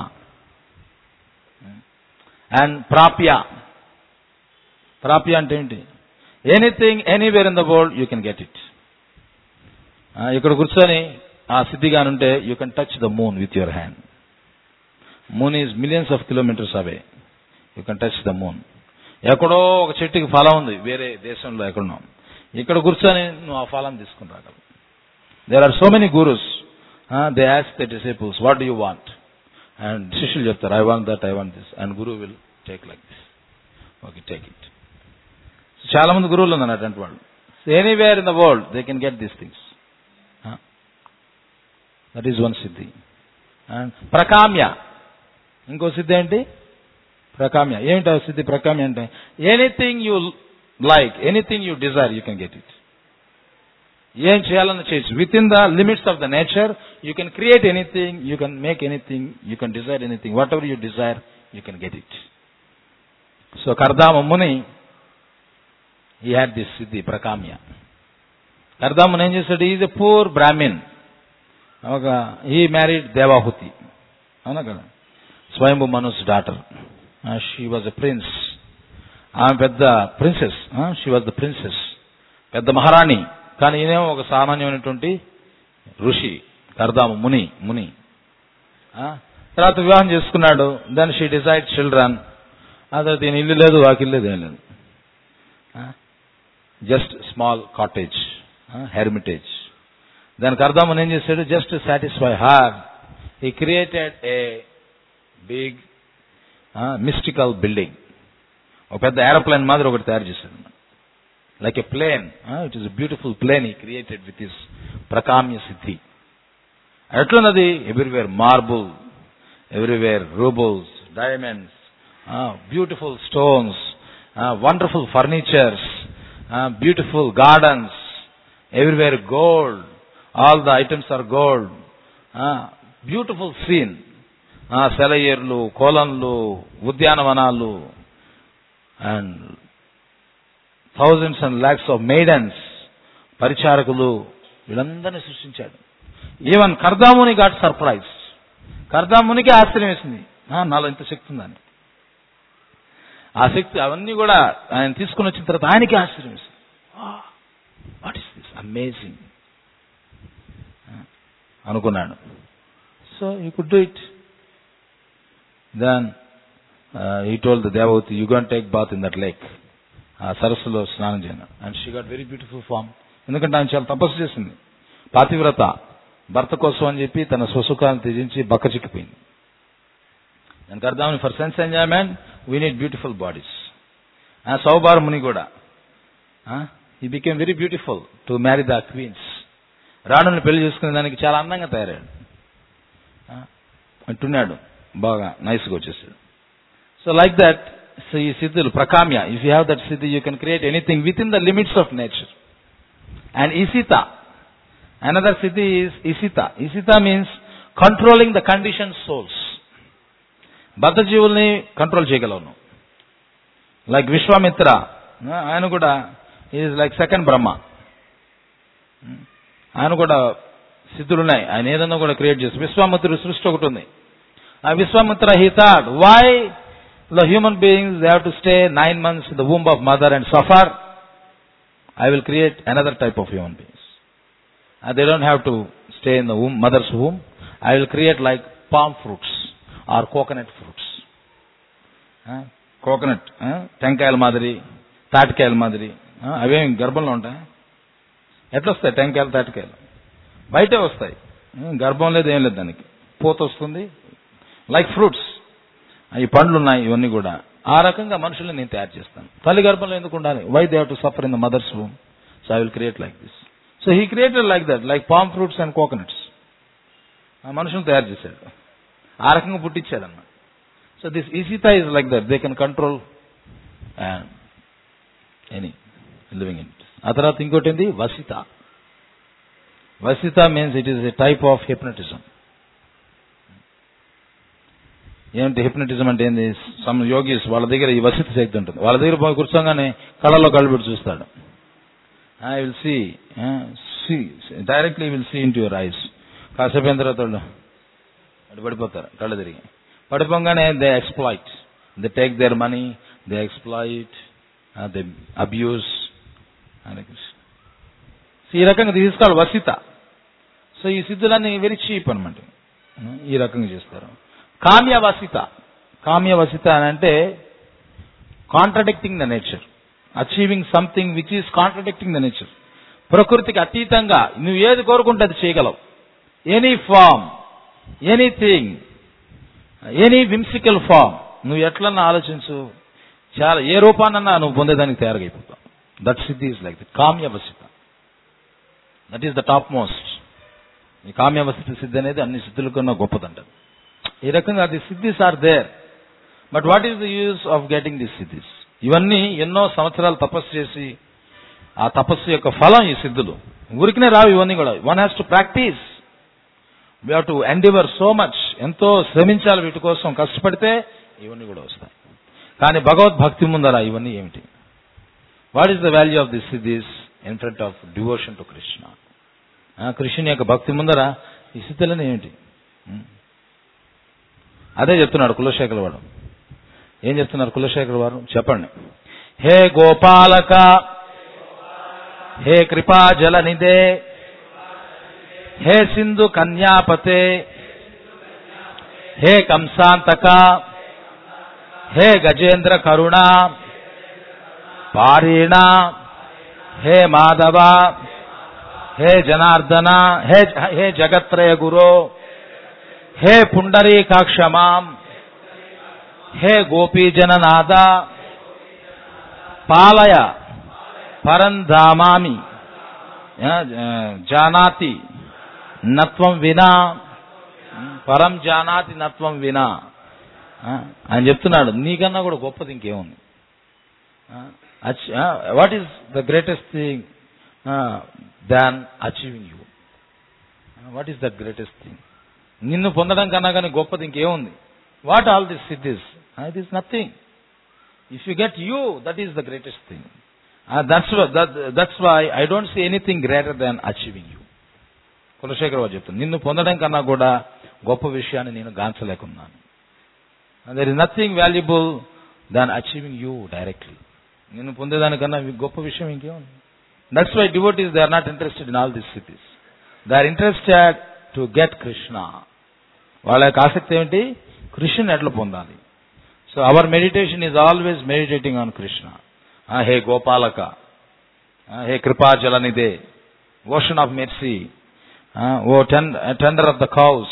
అండ్ ప్రాప్య. ప్రాప్య అంటే ఏంటి? Anything anywhere in the world you can get it. ఇక్కడ కూర్చొని ఆ సిద్ధిగా ఉంటే you can touch the moon with your hand. Moon is millions of kilometres away. You can touch the moon. ఎక్కడో ఒక చెట్టుకి ఫలం ఉంది వేరే దేశంలో ఎక్కడో, ఇక్కడ కూర్చొని నువ్వు ఆ ఫలం తీసుకుని రాగలవు. There are so many gurus, they ask the disciples what do you want, and శిష్యులు చెప్తారు I want that, I want this, and guru will take like this. Okay, take it. చాలా మంది గురువులు ఉన్నారు అటువంటి వాళ్ళు. Anywhere in the world they can get these things. That is one siddhi. And prakamya, ఇంకో సిద్ధి ఏంటి? ప్రకామ్య. ఏమిటి ఆ సిద్ధి? ప్రకామ్య అంటే anything you like, anything you desire you can get it. ఏం చేయాలని చేయొచ్చు. Within the limits of the nature you can create anything, you can make anything, you can desire anything. Whatever you desire you can get it. So Kardama Muni he had this siddhi, prakamya. Kardamuni ఏం చేశాడు? Is a poor Brahmin. ఒక he married Devahuti, అవునా కదా, Swayambhu Manu's daughter. She was a prince. ఆమె పెద్ద princess, she was the princess, పెద్ద మహారాణి. కానీ ఈయనేమో ఒక సామాన్యమైనటువంటి ఋషి, కర్దాము ముని ముని తర్వాత వివాహం చేసుకున్నాడు. Then she desired children. అదే దీని ఇల్లు లేదు, వాకిల్లు లేదు, ఏం లేదు, జస్ట్ స్మాల్ కాటేజ్, హెర్మిటేజ్. దానికి కర్దాముని ఏం చేశాడు? Just satisfy her, he created a big mystical building. ఒక పెద్ద ఏరోప్లేన్ మాదిరి ఒకటి తయారు చేశాడు, like a plane. It is a beautiful plane he created with his prakamya siddhi. ఎట్లున్నది? Everywhere marble, everywhere rubles, diamonds, beautiful stones, wonderful furnitures, beautiful gardens, everywhere gold, all the items are gold, beautiful scene, సెలయేర్లు, కోలన్లు, ఉద్యానవనాలు, and thousands and lakhs of maidens, పరిచారకులు, వీళ్ళందరినీ సృష్టించాడు. Even Kardamuni got surprise. కర్దామునికి ఆశ్చర్యం వేసింది, నాలో ఇంత శక్తి ఉందని. ఆ శక్తి అవన్నీ కూడా ఆయన తీసుకుని వచ్చిన తర్వాత ఆయనకి ఆశ్చర్యం వేసింది. వాట్ ఈస్ దిస్ అమేజింగ్ అనుకున్నాడు. So you could do it. Then he told the Devahuti, you gonna take bath in that lake. ఆ సరస్సులో స్నానం చేయను. And she got very beautiful form. ఎందుకంటే ఆమె చాలా తపస్సు చేసింది. పాతివ్రత, భర్త కోసం అని చెప్పి తన స్వసుఖాన్ని త్యజించి బక్కచిక్కిపోయింది. దానికి అర్థం for sense enjoyment we need beautiful bodies. Saubhari Muni కూడా he became very beautiful to marry the queens. రాణుల్ని పెళ్లి చేసుకునే దానికి చాలా అందంగా తయారయ్యాడు, అంటున్నాడు, బాగా నైస్గా వచ్చేసాడు. సో లైక్ దట్, సో ఈ సిద్ధులు ప్రకామ్య, if you have that siddhi you can create anything within the limits of nature. And ishita, another siddhi is ishita. Ishita means controlling the condition souls. బద్ధ జీవుల్ని కంట్రోల్ చేయగలవు. లైక్ విశ్వామిత్ర, ఆయన కూడా ఈజ్ లైక్ సెకండ్ బ్రహ్మ. ఆయన కూడా సిద్ధులు ఉన్నాయి, ఆయన ఏదన్నా కూడా క్రియేట్ చేస్తారు. విశ్వామిత్రుడు సృష్టి ఒకటి ఉంది. ఆ Vishwamitra he thought, why the human beings they have to stay nine months in the womb of mother and suffer. I will create another type of human beings. They don't have to stay in the womb mother's womb. I will create like palm fruits or coconut fruits. Coconut టెంకాయల మాదిరి, తాటికాయల మాదిరి, అవేమి గర్భంలో ఉంటాయి. ఎట్లా వస్తాయి టెంకాయలు, తాటికాయలు? బయటే వస్తాయి, గర్భం లేదు, ఏం లేదు, దానికి పూత వస్తుంది. లైక్ ఫ్రూట్స్, ఈ పండ్లు ఉన్నాయి, ఇవన్నీ కూడా ఆ రకంగా మనుషుల్ని నేను తయారు చేస్తాను. తల్లి గర్భంలో ఎందుకు ఉండాలి? Why they have to suffer in the mother's womb? So I will create like this. So he created like that, like palm fruits and coconuts. ఆ మనుషులను తయారు చేశాడు, ఆ రకంగా పుట్టించాడన్న. So this ishita is like that, they can control any living in. ఆ తర్వాత ఇంకోటి ఏంటి? వసిత. Vashita means it is a type of hypnotism. ఏంటి హిప్నటిజం అంటే ఏంది? సమ్ యోగీస్ వాళ్ళ దగ్గర ఈ వసిత శక్తి ఉంటుంది. వాళ్ళ దగ్గర పోయి కూర్చోగానే కళ్ళలో కళ్ళు పెట్టి చూస్తాడు. I will see see directly will see into your eyes. కాసేపు అయిన తర్వాత అటు పడిపోతారు, కళ్ళు తిరిగి పడిపోగానే they exploit, they take their money, they exploit, they abuse. ఈ రకంగా తీసుకోవాలి వసిత. సో ఈ సిద్ధులన్నీ వెరీ చీప్ అనమాట, ఈ రకంగా చేస్తారు. కామ్య వసిత. కామ్య వసిత అని అంటే contradicting the nature, achieving something which is contradicting the nature. ప్రకృతికి అతీతంగా నువ్వు ఏది కోరుకుంటే అది చేయగలవు. Any form, anything, any whimsical form, నువ్వు ఎట్లన్నా ఆలోచించు, చాలా ఏ రూపానన్నా నువ్వు పొందేదానికి తయారైపోతావు. That siddhi is like that, kamya vashita. That is the topmost. ఈ కామ్య వసిత సిద్ధి అనేది అన్ని సిద్ధుల కన్నా గొప్పదంటారు. ఈ రకంగా the siddhis are there. But what is the use of getting this siddhis? ఇవన్నీ ఎన్నో సంవత్సరాలు తపస్సు చేసి ఆ తపస్సు యొక్క ఫలం ఈ సిద్ధులు. ఊరికనే రావు ఇవన్నీ కూడా. One has to practise. We have to endeavour so much. ఎంతో శ్రమించాలి వీటి కోసం, కష్టపడితే ఇవన్నీ కూడా వస్తాయి. కానీ భగవద్భక్తి ముందర ఇవన్నీ ఏమిటి? What is the value of this siddhis in front of devotion to Krishna? కృష్ణుని యొక్క భక్తి ముందర ఈ సిద్ధులని ఏమిటి? అదే చెప్తున్నాడు కులశేఖర్ వాడు. ఏం చెప్తున్నారు కులశేఖర్ వారు? చెప్పండి. హే గోపాలక, హే కృపా జలనిదే, హే సింధు కన్యాపతే, హే కంసాంతక, హే గజేంద్ర కరుణ పారీణ, హే మాధవ, హే జనార్దన, హే హే జగత్రయ గురో, హే పుండరీకాక్షమాం, హే గోపీజననాథ, పాలయ పరంధామామి జానాతి నత్వం వినా, పరం జానాతి నత్వం వినా అని చెప్తున్నాడు. నీకన్నా కూడా గొప్పది ఇంకేముంది? What is the greatest thing than achieving you? What is the greatest thing? నిన్ను పొందడం కన్నా కానీ గొప్పది ఇంకేముంది? What all this siddhis? It is nothing. If you get you, that is the greatest thing. That's that's why I don't see anything greater than achieving you. Kulashekhar వారు చెప్తాను, నిన్ను పొందడం కన్నా కూడా గొప్ప విషయాన్ని నేను గాంచలేకున్నాను. There is nothing valuable than achieving you directly. నిన్ను పొందేదానికన్నా గొప్ప విషయం ఇంకేముంది? That's why devotees they are not interested in all this siddhis. They are interested to get Krishna. వాళ్ళ యొక్క ఆసక్తి ఏమిటి? కృష్ణుని ఎట్లా పొందాలి. So our meditation is always meditating on Krishna. హే గోపాలక, హే కృపాజలనిదే, ocean of mercy, O tender of the cows,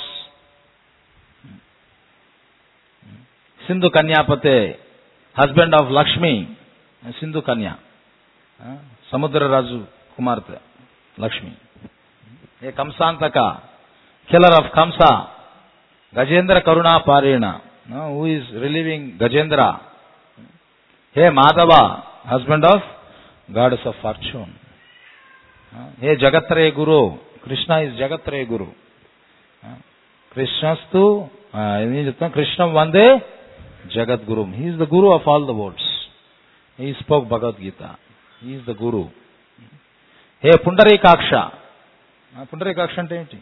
సింధు కన్యాపతే, హస్బెండ్ ఆఫ్ లక్ష్మి, సింధు కన్యా, సముద్రరాజు కుమార్తె లక్ష్మి. హే కంసాంతక, కిల్లర్ ఆఫ్ కంస, గజేంద్ర కరుణా పారేణ, who is relieving Gajendra. Hey Madhava, husband of goddess of fortune. హే జగత్రయ గురు, కృష్ణ ఈజ్ జగత్రయ గురు. కృష్ణస్తు ఏం చెప్తాం, కృష్ణం వందే జగద్గురు. He is the guru of all the worlds. He spoke Bhagavad Gita. He is the guru. హే పుండరీకాక్ష, పుండరీకాక్ష అంటే ఏంటి?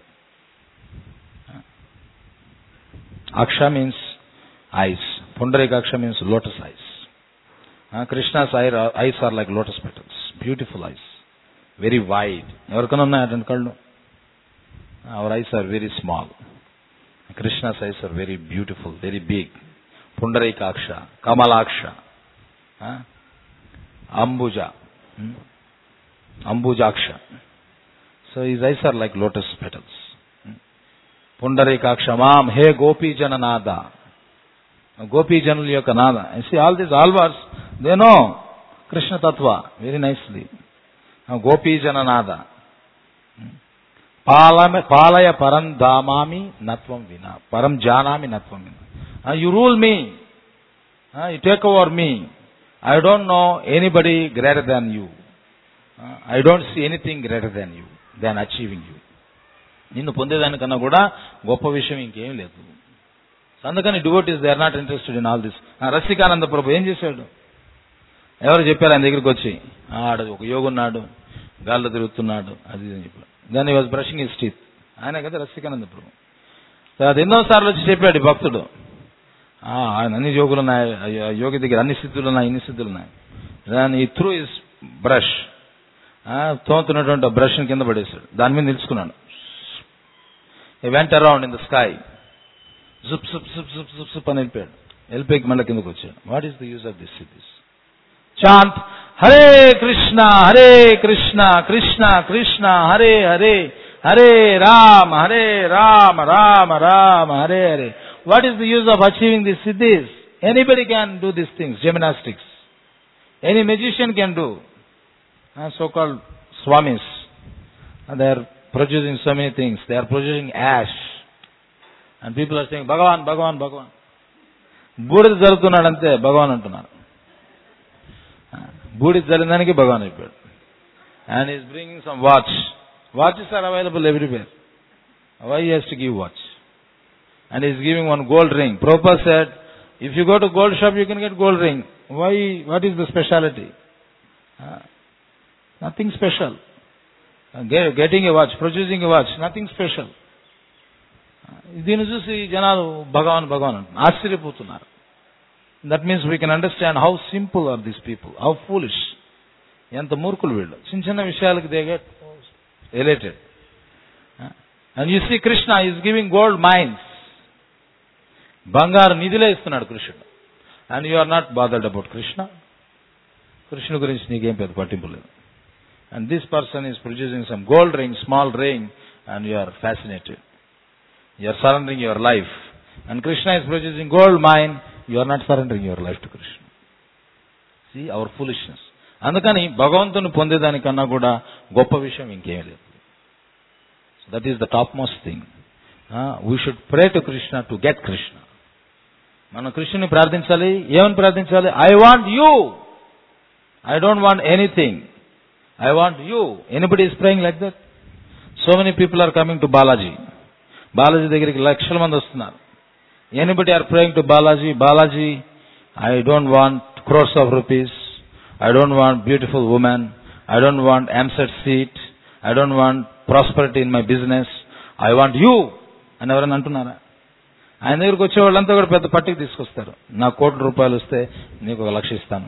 Aksha means eyes, Pundarikaksha means lotus eyes. Krishna's eyes are like lotus petals, beautiful eyes, very wide. ఎవరికైనా ఉన్నాయంటే కళ్ళు? Our eyes are very small. Krishna's eyes are very beautiful, very big. Pundarikaksha, Kamalaksha, Ambuja, Ambujaksha. So his eyes are like lotus petals. Pundarikaksha మాం, హే గోపీజన నాద, గోపీజనుల యొక్క నాద. See all these alvars, they know Krishna Tattva very nicely. గోపీజన నాద. పాలయ పరం దామామి నత్వం వినా, పరం జానామి నత్వం వినా. You rule me, you take over me. I don't know anybody greater than you. I don't see anything greater than you, than achieving you. నిన్ను పొందేదానికన్నా కూడా గొప్ప విషయం ఇంకేం లేదు. అందుకని devotees they are not interested in all this. Rasikananda Prabhu ఏం చేశాడు? ఎవరు చెప్పారు ఆయన దగ్గరికి వచ్చి, ఆడ ఒక యోగి ఉన్నాడు, గాల్లో తిరుగుతున్నాడు, అది అని చెప్పాడు. దాన్ని వాజ్ బ్రషింగ్ హిస్ టీత్. ఆయన కదా రసికానంద ప్రభు. అది ఎన్నో సార్లు వచ్చి చెప్పాడు భక్తుడు, ఆయన అన్ని యోగులు ఉన్నాయి, యోగి దగ్గర అన్ని సిద్ధులు ఉన్నాయి, ఇన్ని సిద్ధులు ఉన్నాయి. దాని ఈ త్రూ ఇస్ బ్రష్, తోముతున్నటువంటి బ్రష్ కింద పడేశాడు, దాని మీద నిలుచుకున్నాడు. He went around in the sky. Zup, zup, zup, zup, zup, zup అని వెళ్ళిపోయాడు. వెళ్ళిపోయి మళ్ళీ కిందకు వచ్చాడు. What is the use of this cities? Chant Hare Krishna Hare Krishna Krishna Krishna Hare Hare Hare Rama Hare Rama Rama Rama Hare Hare. What is the use of achieving these siddhis? Anybody can do these things, gymnastics. Any magician can do. Uh, so-called swamis. Uh, they are producing so many things. They are producing ash. And people are saying, Bhagavan, Bhagavan, Bhagavan. బూడిద జరుగుతున్నాడంతే భగవాన్ అంటున్నారు. బూడిద జరిగిందానికి భగవాన్ అయిపోయాడు. And he is bringing some watch. Watches are available everywhere. Why he has to give watch? And he is giving one gold ring. Prabhupada said, if you go to gold shop, you can get gold ring. Why? What is the speciality? Uh, nothing special. Uh, get, getting a watch, producing a watch, nothing special. దీన్ని చూసి జనాలు భగవాన్ భగవాన్ అంటున్నారు, ఆశ్చర్యపోతున్నారు. That means we can understand how simple are these people, how foolish. ఎంత మూర్ఖులు వీళ్ళు, చిన్న చిన్న విషయాలకు they get elated. And you see Krishna is giving gold mines. బంగారు నిధులే ఇస్తున్నాడు కృష్ణుడు. And you are not bothered about Krishna. కృష్ణుడి గురించి నీకేం పెద్ద పట్టింపు లేదు. And this person is producing some gold ring, small ring, and you are fascinated. You are surrendering your life. And Krishna is producing gold mine. You are not surrendering your life to Krishna. See our foolishness. అందుకని భగవంతుని పొందేదానికన్నా కూడా గొప్ప విషయం ఇంకేం లేదు. So that is the topmost thing. Uh, we should pray to Krishna to get Krishna. మనం కృష్ణుని ప్రార్థించాలి. ఏమని ప్రార్థించాలి? I want you. I don't want anything. I want you. Anybody is praying like that? So many people are coming to Balaji. Balaji దగ్గరికి లక్షల మంది వస్తున్నారు. Anybody are praying to Balaji. Balaji, I don't want crores of rupees, I don't want beautiful women, I don't want EAMCET seat, I don't want prosperity in my business, I want you అని ఎవరైనా అంటున్నారా? ఆయన దగ్గరికి వచ్చే వాళ్ళంతా కూడా పెద్ద పట్టికి తీసుకొస్తారు. నాకు కోట్ల రూపాయలు వస్తే నీకు ఒక లక్ష ఇస్తాను.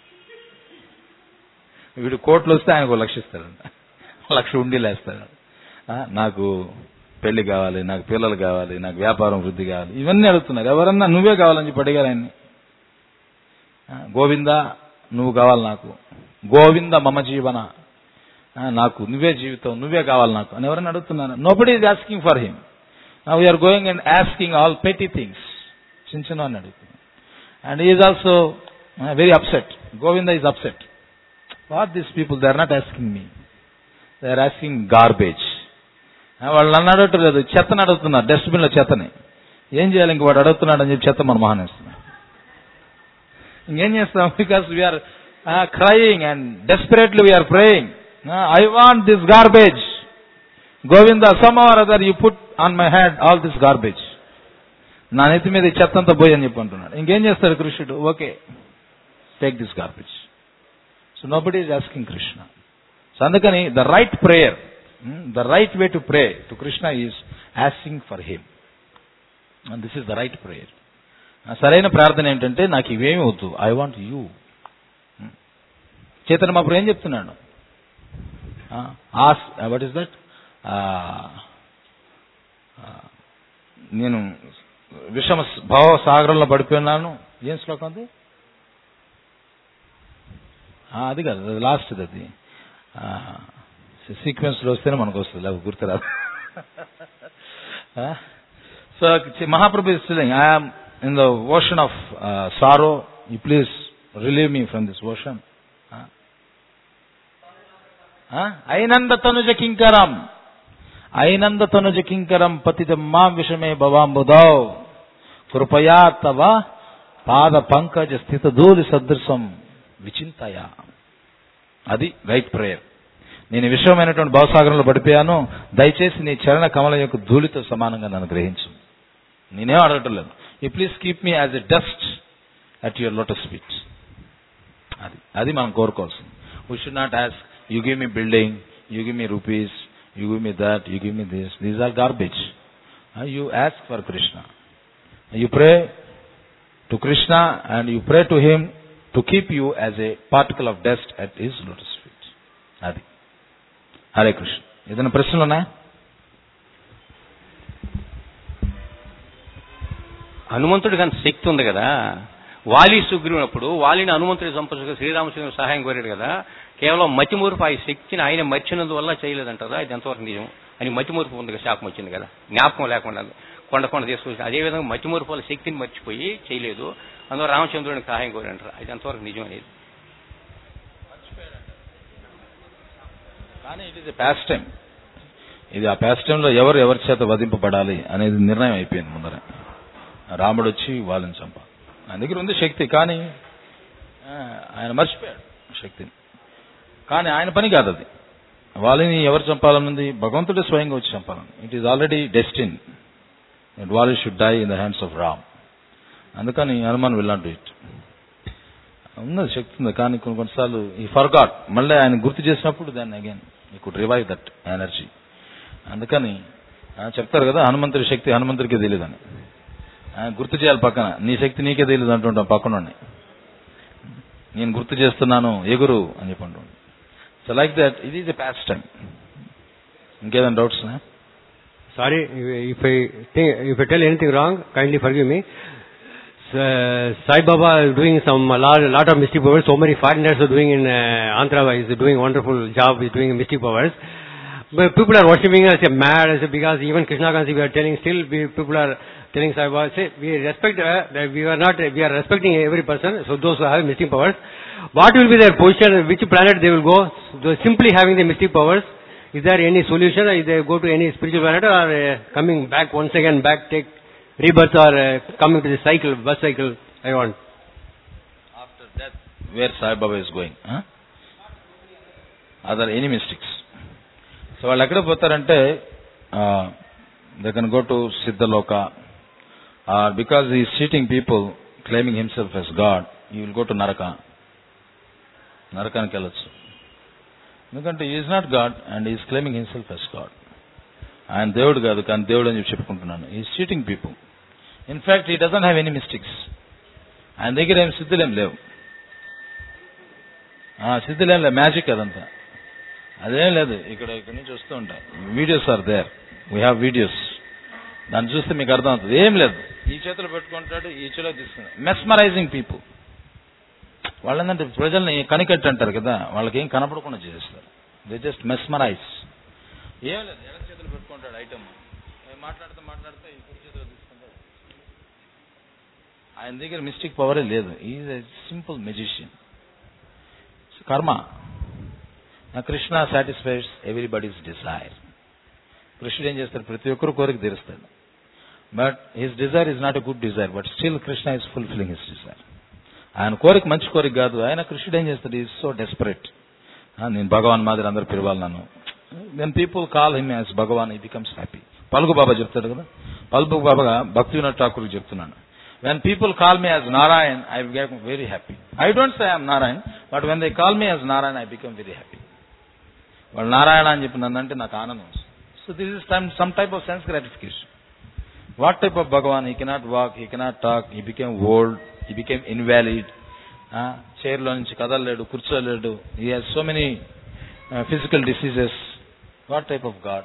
వీడు కోట్లు వస్తే ఆయనకు ఒక లక్ష ఇస్తాడంట, లక్ష ఉండీలు వేస్తాడు. నాకు పెళ్లి కావాలి, నాకు పిల్లలు కావాలి, నాకు వ్యాపారం వృద్ధి కావాలి, ఇవన్నీ అడుగుతున్నారు. ఎవరన్నా నువ్వే కావాలని చెప్పి అడిగారు ఆయన్ని. గోవింద నువ్వు కావాలి నాకు, గోవింద మమ జీవన, నాకు నువ్వే జీవితం, నువ్వే కావాలి నాకు అని ఎవరైనా అడుగుతున్నాను? Nobody is asking for him. We are going and asking all petty things, చిన్న చిన్న అని అడుగుతున్నాను. And is also very upset. Govinda is upset. What these people, they are not asking me, they are asking garbage. వాళ్ళు నన్ను అడగట్లేదు, చెత్తని అడుగుతున్నారు, డస్ట్బిన్లో చెత్తని. ఏం చేయాలి, ఇంక వాడు అడుగుతున్నాడు అని చెప్పి చెత్త మనం మహానేస్తున్నాం. ఇంకేం చేస్తాం? Because we are crying and desperately we are praying, I want this garbage. Govinda, some or other you put on my head all this garbage. నా నెత్తి మీద ఈ చెత్త అంతా పోయి అని చెప్పి అంటున్నాడు. ఇంకేం చేస్తాడు కృష్ణుడు? Okay, take this garbage. So nobody is asking Krishna. So అందుకని the right prayer, the right way to pray to Krishna is asking for him. And this is the right prayer. సరైన ప్రార్థన ఏంటంటే, నాకు ఇవేమి వద్దు, I want you. Chaitanya Mahaprabhu ఏం చెప్తున్నాడు? ఆస్ what is that, నేను విషమ భావ సాగరంలో పడిపోయినాను. ఏం శ్లోకం అది? అది కాదు, అది లాస్ట్ అది. సీక్వెన్స్లో వస్తేనే మనకు వస్తుంది, లేకపోతే గుర్తురాదు. So Mahaprabhu is saying, I am in the ocean of sorrow, you please relieve me from this ocean. ఐనంద తనుజ కింకరం, ఐనంద తనుజ కింకరం పతిత మాం విషమే భవాంబుదౌ కృపయా తవ పాద పంకజ స్థిత ధూళి సదృశం విచింతయ. అది రైట్ ప్రేయర్. నేను విషయమైనటువంటి భవసాగరంలో పడిపోయాను, దయచేసి నీ చరణ కమల యొక్క ధూళితో సమానంగా నన్ను గ్రహించు. నేనేం అడగటం లేదు, you please keep me as a dust at your lotus feet. అది అది మనం కోరుకోవాల్సింది. We should not ask, you give me building, you give me rupees, you give me that, you give me this. These are garbage. Uh, you ask for Krishna. You pray to Krishna and you pray to him to keep you as a particle of dust at his lotus feet. Adi. Hare Krishna. Idana prashnulu unnaya? హనుమంతుడికి అంత శక్తి ఉంది కదా. వాలి సుగ్రీవునప్పుడు వాలిని హనుమంతుడి సంపద శ్రీరామచంద్రుడు సహాయం కోరాడు కదా. కేవలం మతిమూర్పు ఆ శక్తిని ఆయన మర్చినందువల్ల చేయలేదంటారా? ఇది ఎంతవరకు నిజం? అని మతిమూర్పు ఉంది, శాపం వచ్చింది కదా, జ్ఞాపకం లేకుండా కొండ కొండ తీసుకొచ్చి. అదేవిధంగా మతిమూర్పు వల్ల శక్తిని మర్చిపోయి చేయలేదు, అందువల్ల రామచంద్రుడికి సహాయం కోరంటారు. అది ఎంతవరకు నిజం అనేది? కానీ it is a pastime. ఇది ఆ పాస్ట్ టైంలో ఎవరు ఎవరి చేత వధింపబడాలి అనేది నిర్ణయం అయిపోయింది ముందర. రాముడు వచ్చి వాళ్ళని చంప, ఆయన దగ్గర ఉంది శక్తి, కానీ ఆయన మర్చిపోయాడు శక్తిని. కానీ ఆయన పని కాదు అది. వాళ్ళని ఎవరు చంపాలనుంది? భగవంతుడే స్వయంగా వచ్చి చంపాలని. It is already destine that Vali should die in the hands of Ram. అందుకని Hanuman will not do it. ఉన్నది శక్తి ఉంది, కానీ కొన్ని కొన్నిసార్లు ఈ ఫర్గాట్. మళ్ళీ ఆయన గుర్తు చేసినప్పుడు దాన్ని అగైన్ ఈ కుడ్ రివైవ్ దట్ ఎనర్జీ. అందుకని చెప్తారు కదా, హనుమంతుడి శక్తి హనుమంతుడికే తెలియదని. ఆయన గుర్తు చేయాలి పక్కన, నీ శక్తి నీకే తెలియదు అంటుంటాం పక్కన. నేను గుర్తు చేస్తున్నాను ఎగురు అని చెప్పండి. So like that it is a pastime. ఇంకేదైనా doubts? Sorry, if I if I tell anything wrong, kindly forgive me. Sai Baba is doing some a lot, lot of mystic powers. So many foreigners are doing in uh, Andhra. Is doing wonderful job. Is doing mystic powers. But people are worshipping us a mad, as because even Krishna Kansi we are telling, still we, people are telling Sai Baba, say we respect uh, that we are not, we are respecting every person. So those who have mystic powers, what will be their position? Which planet they will go? So simply having the mystic powers, is there any solution? Is they go to any spiritual planet, or uh, coming back once again back take rebirth, or uh, coming to the cycle, birth cycle? I want. After death, where Sai Baba is going? Huh? Are there any mystics? So వాళ్ళు ఎక్కడ పోతారంటే, they can go to Siddhaloka, or because is cheating people claiming himself as god, you will go to Naraka. నరకానికి వెళ్ళొచ్చు, ఎందుకంటే is not god and is claiming himself as god. ఆయన దేవుడు కాదు, కానీ దేవుడు అని చెప్పి చెప్పుకుంటున్నాను. Is cheating people. In fact he doesn't have any mistakes. ఆయన దగ్గర ఏం సిద్ధులేం లేవు, సిద్ధులేం లేవు, మ్యాజిక్ అదంతా అదేం లేదు. ఇక్కడ ఇక్కడ నుంచి వస్తూ ఉంటాయి videos, or there, we have videos. దాన్ని చూస్తే మీకు అర్థమవుతుంది. ఏం లేదు, ఈ చేతిలో పెట్టుకుంటాడు, ఈ చేతిలో తీసుకుంటాడు. Mesmerizing people. వాళ్ళు ఏంటంటే ప్రజల్ని కనికట్టు అంటారు కదా, వాళ్ళకి ఏం కనపడకుండా చేస్తారు. They just mesmerize. ఏం లేదు, ఎడ చేతులు పెట్టుకుంటాడు ఐటమ్, మాట్లాడుతూ మాట్లాడుతూ ఈ కుడి చేతులు తీసుకుంటాడు. ఆయన దగ్గర మిస్టిక్ పవరే లేదు. Is a simple magician. Karma. Krishna satisfies everybody's desire. కృష్ణుడు ఏం చేస్తాడు, ప్రతి ఒక్కరు కోరిక తీరుస్తాడు. But his desire is not a good desire, but still Krishna is fulfilling his desire. ఆయన కోరిక మంచి కోరిక కాదు. ఆయన కృష్ణుడు ఏం చేస్తాడు, ఈజ్ సో డెస్పరేట్. నేను భగవాన్ మాదిరి అందరూ పిలవాలి నన్ను. When people call him as Bhagavan, he becomes happy. పలుకు బాబా చెప్తాడు కదా, పలుకు బాబా భక్తి వినోద్ ఠాకూర్ చెప్తున్నాను, when people call me as Narayan I become very happy. I don't say I'm Narayan, but when they call me as Narayan I become very happy. వాళ్ళు నారాయణ అని చెప్పి నన్ను అంటే నాకు ఆనందం. So this is time some type of sense gratification. What type of Bhagavan? He cannot walk, he cannot talk, he became old, he became invalid. చైర్లో నుంచి కదలలేడు, కూర్చోలేడు. He has so many physical diseases. What type of god?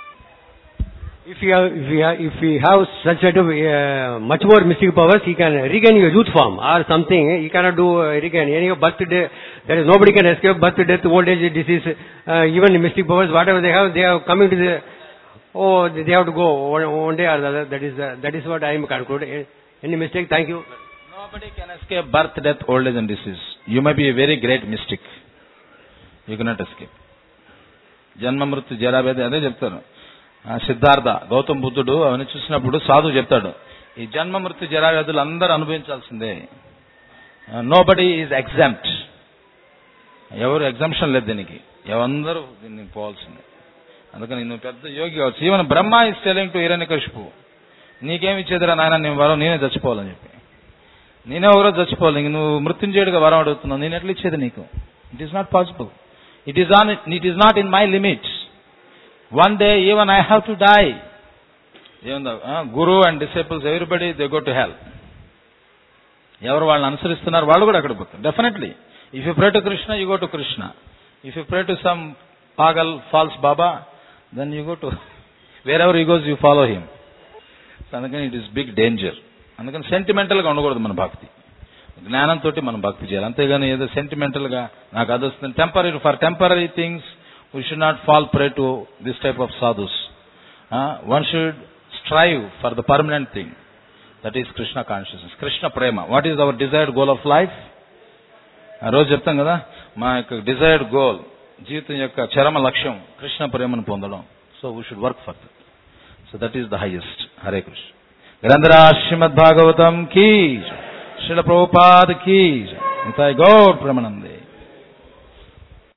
If you have, if you have, if you have such sort of uh, much more mystic powers, he can regain your youth form or something. He cannot do uh, regain any birth, death. There is nobody can escape birth, death, old age, disease. Uh, even the mystic powers, whatever they have, they are coming to the. Oh, they have to go one, one day or the other. That is uh, that is what I am concluding. Any mistake? Thank you. Nobody can escape birth, death, old age, and disease. You may be a very great mystic. You cannot escape. జన్మ మృత్యు జరావ్యాధి అదే చెప్తారు. సిద్ధార్థ గౌతమ్ బుద్ధుడు అవన్నీ చూసినప్పుడు సాధువు చెప్తాడు, ఈ జన్మ మృత్యు జరావ్యాధులు అందరూ అనుభవించాల్సిందే. Nobody is exempt. ఎవరు ఎగ్జామ్షన్ లేదు దీనికి, ఎవరందరూ దీనికి పోవాల్సిందే. అందుకని నువ్వు పెద్ద యోగి కావచ్చు. Even Brahma is telling to Hiranyakashipu, నీకేమి ఇచ్చేదిరా నాయన, నేను వరం నేనే చచ్చిపోవాలని చెప్పి. నేనే ఎవరో చచ్చిపోవాలి, ఇంక నువ్వు మృత్యుంజయుడిగా వరం అడుగుతున్నావు, నేను ఎట్లా ఇచ్చేది నీకు? It is not possible. It is on. It is not in my limits. One day even I have to die. Even the uh, guru and disciples, everybody they go to hell. ఎవరు వాళ్ళని అనుసరిస్తున్నారు వాళ్ళు కూడా అక్కడ పోతారు. Definitely. If you pray to Krishna, you go to Krishna. If you pray to some pagal, false Baba, then you go to wherever he goes, you follow him. So అందుకని it is big danger. అందుకని సెంటిమెంటల్గా ఉండకూడదు మన భక్తి. జ్ఞానంతో మనం భక్తి చేయాలి, అంతేగాని ఏదో సెంటిమెంటల్ గా నాకు అది వస్తుంది. Temporary for temporary things we should not fall prey to this type of sadhus. One should strive for the permanent thing, that is Krishna consciousness, Krishna prema. What is our desired goal of life? ఆ రోజు చెప్తాం కదా, మా యొక్క డిజైర్డ్ గోల్, జీవితం యొక్క చరమ లక్ష్యం కృష్ణ ప్రేమను పొందడం. So we should work for that. So that is the highest. Hare Krishna. Granthraj Shrimad Bhagavatam కీ, శ్రీల ప్రభుపాద కీ, గౌర్ ప్రేమానందే.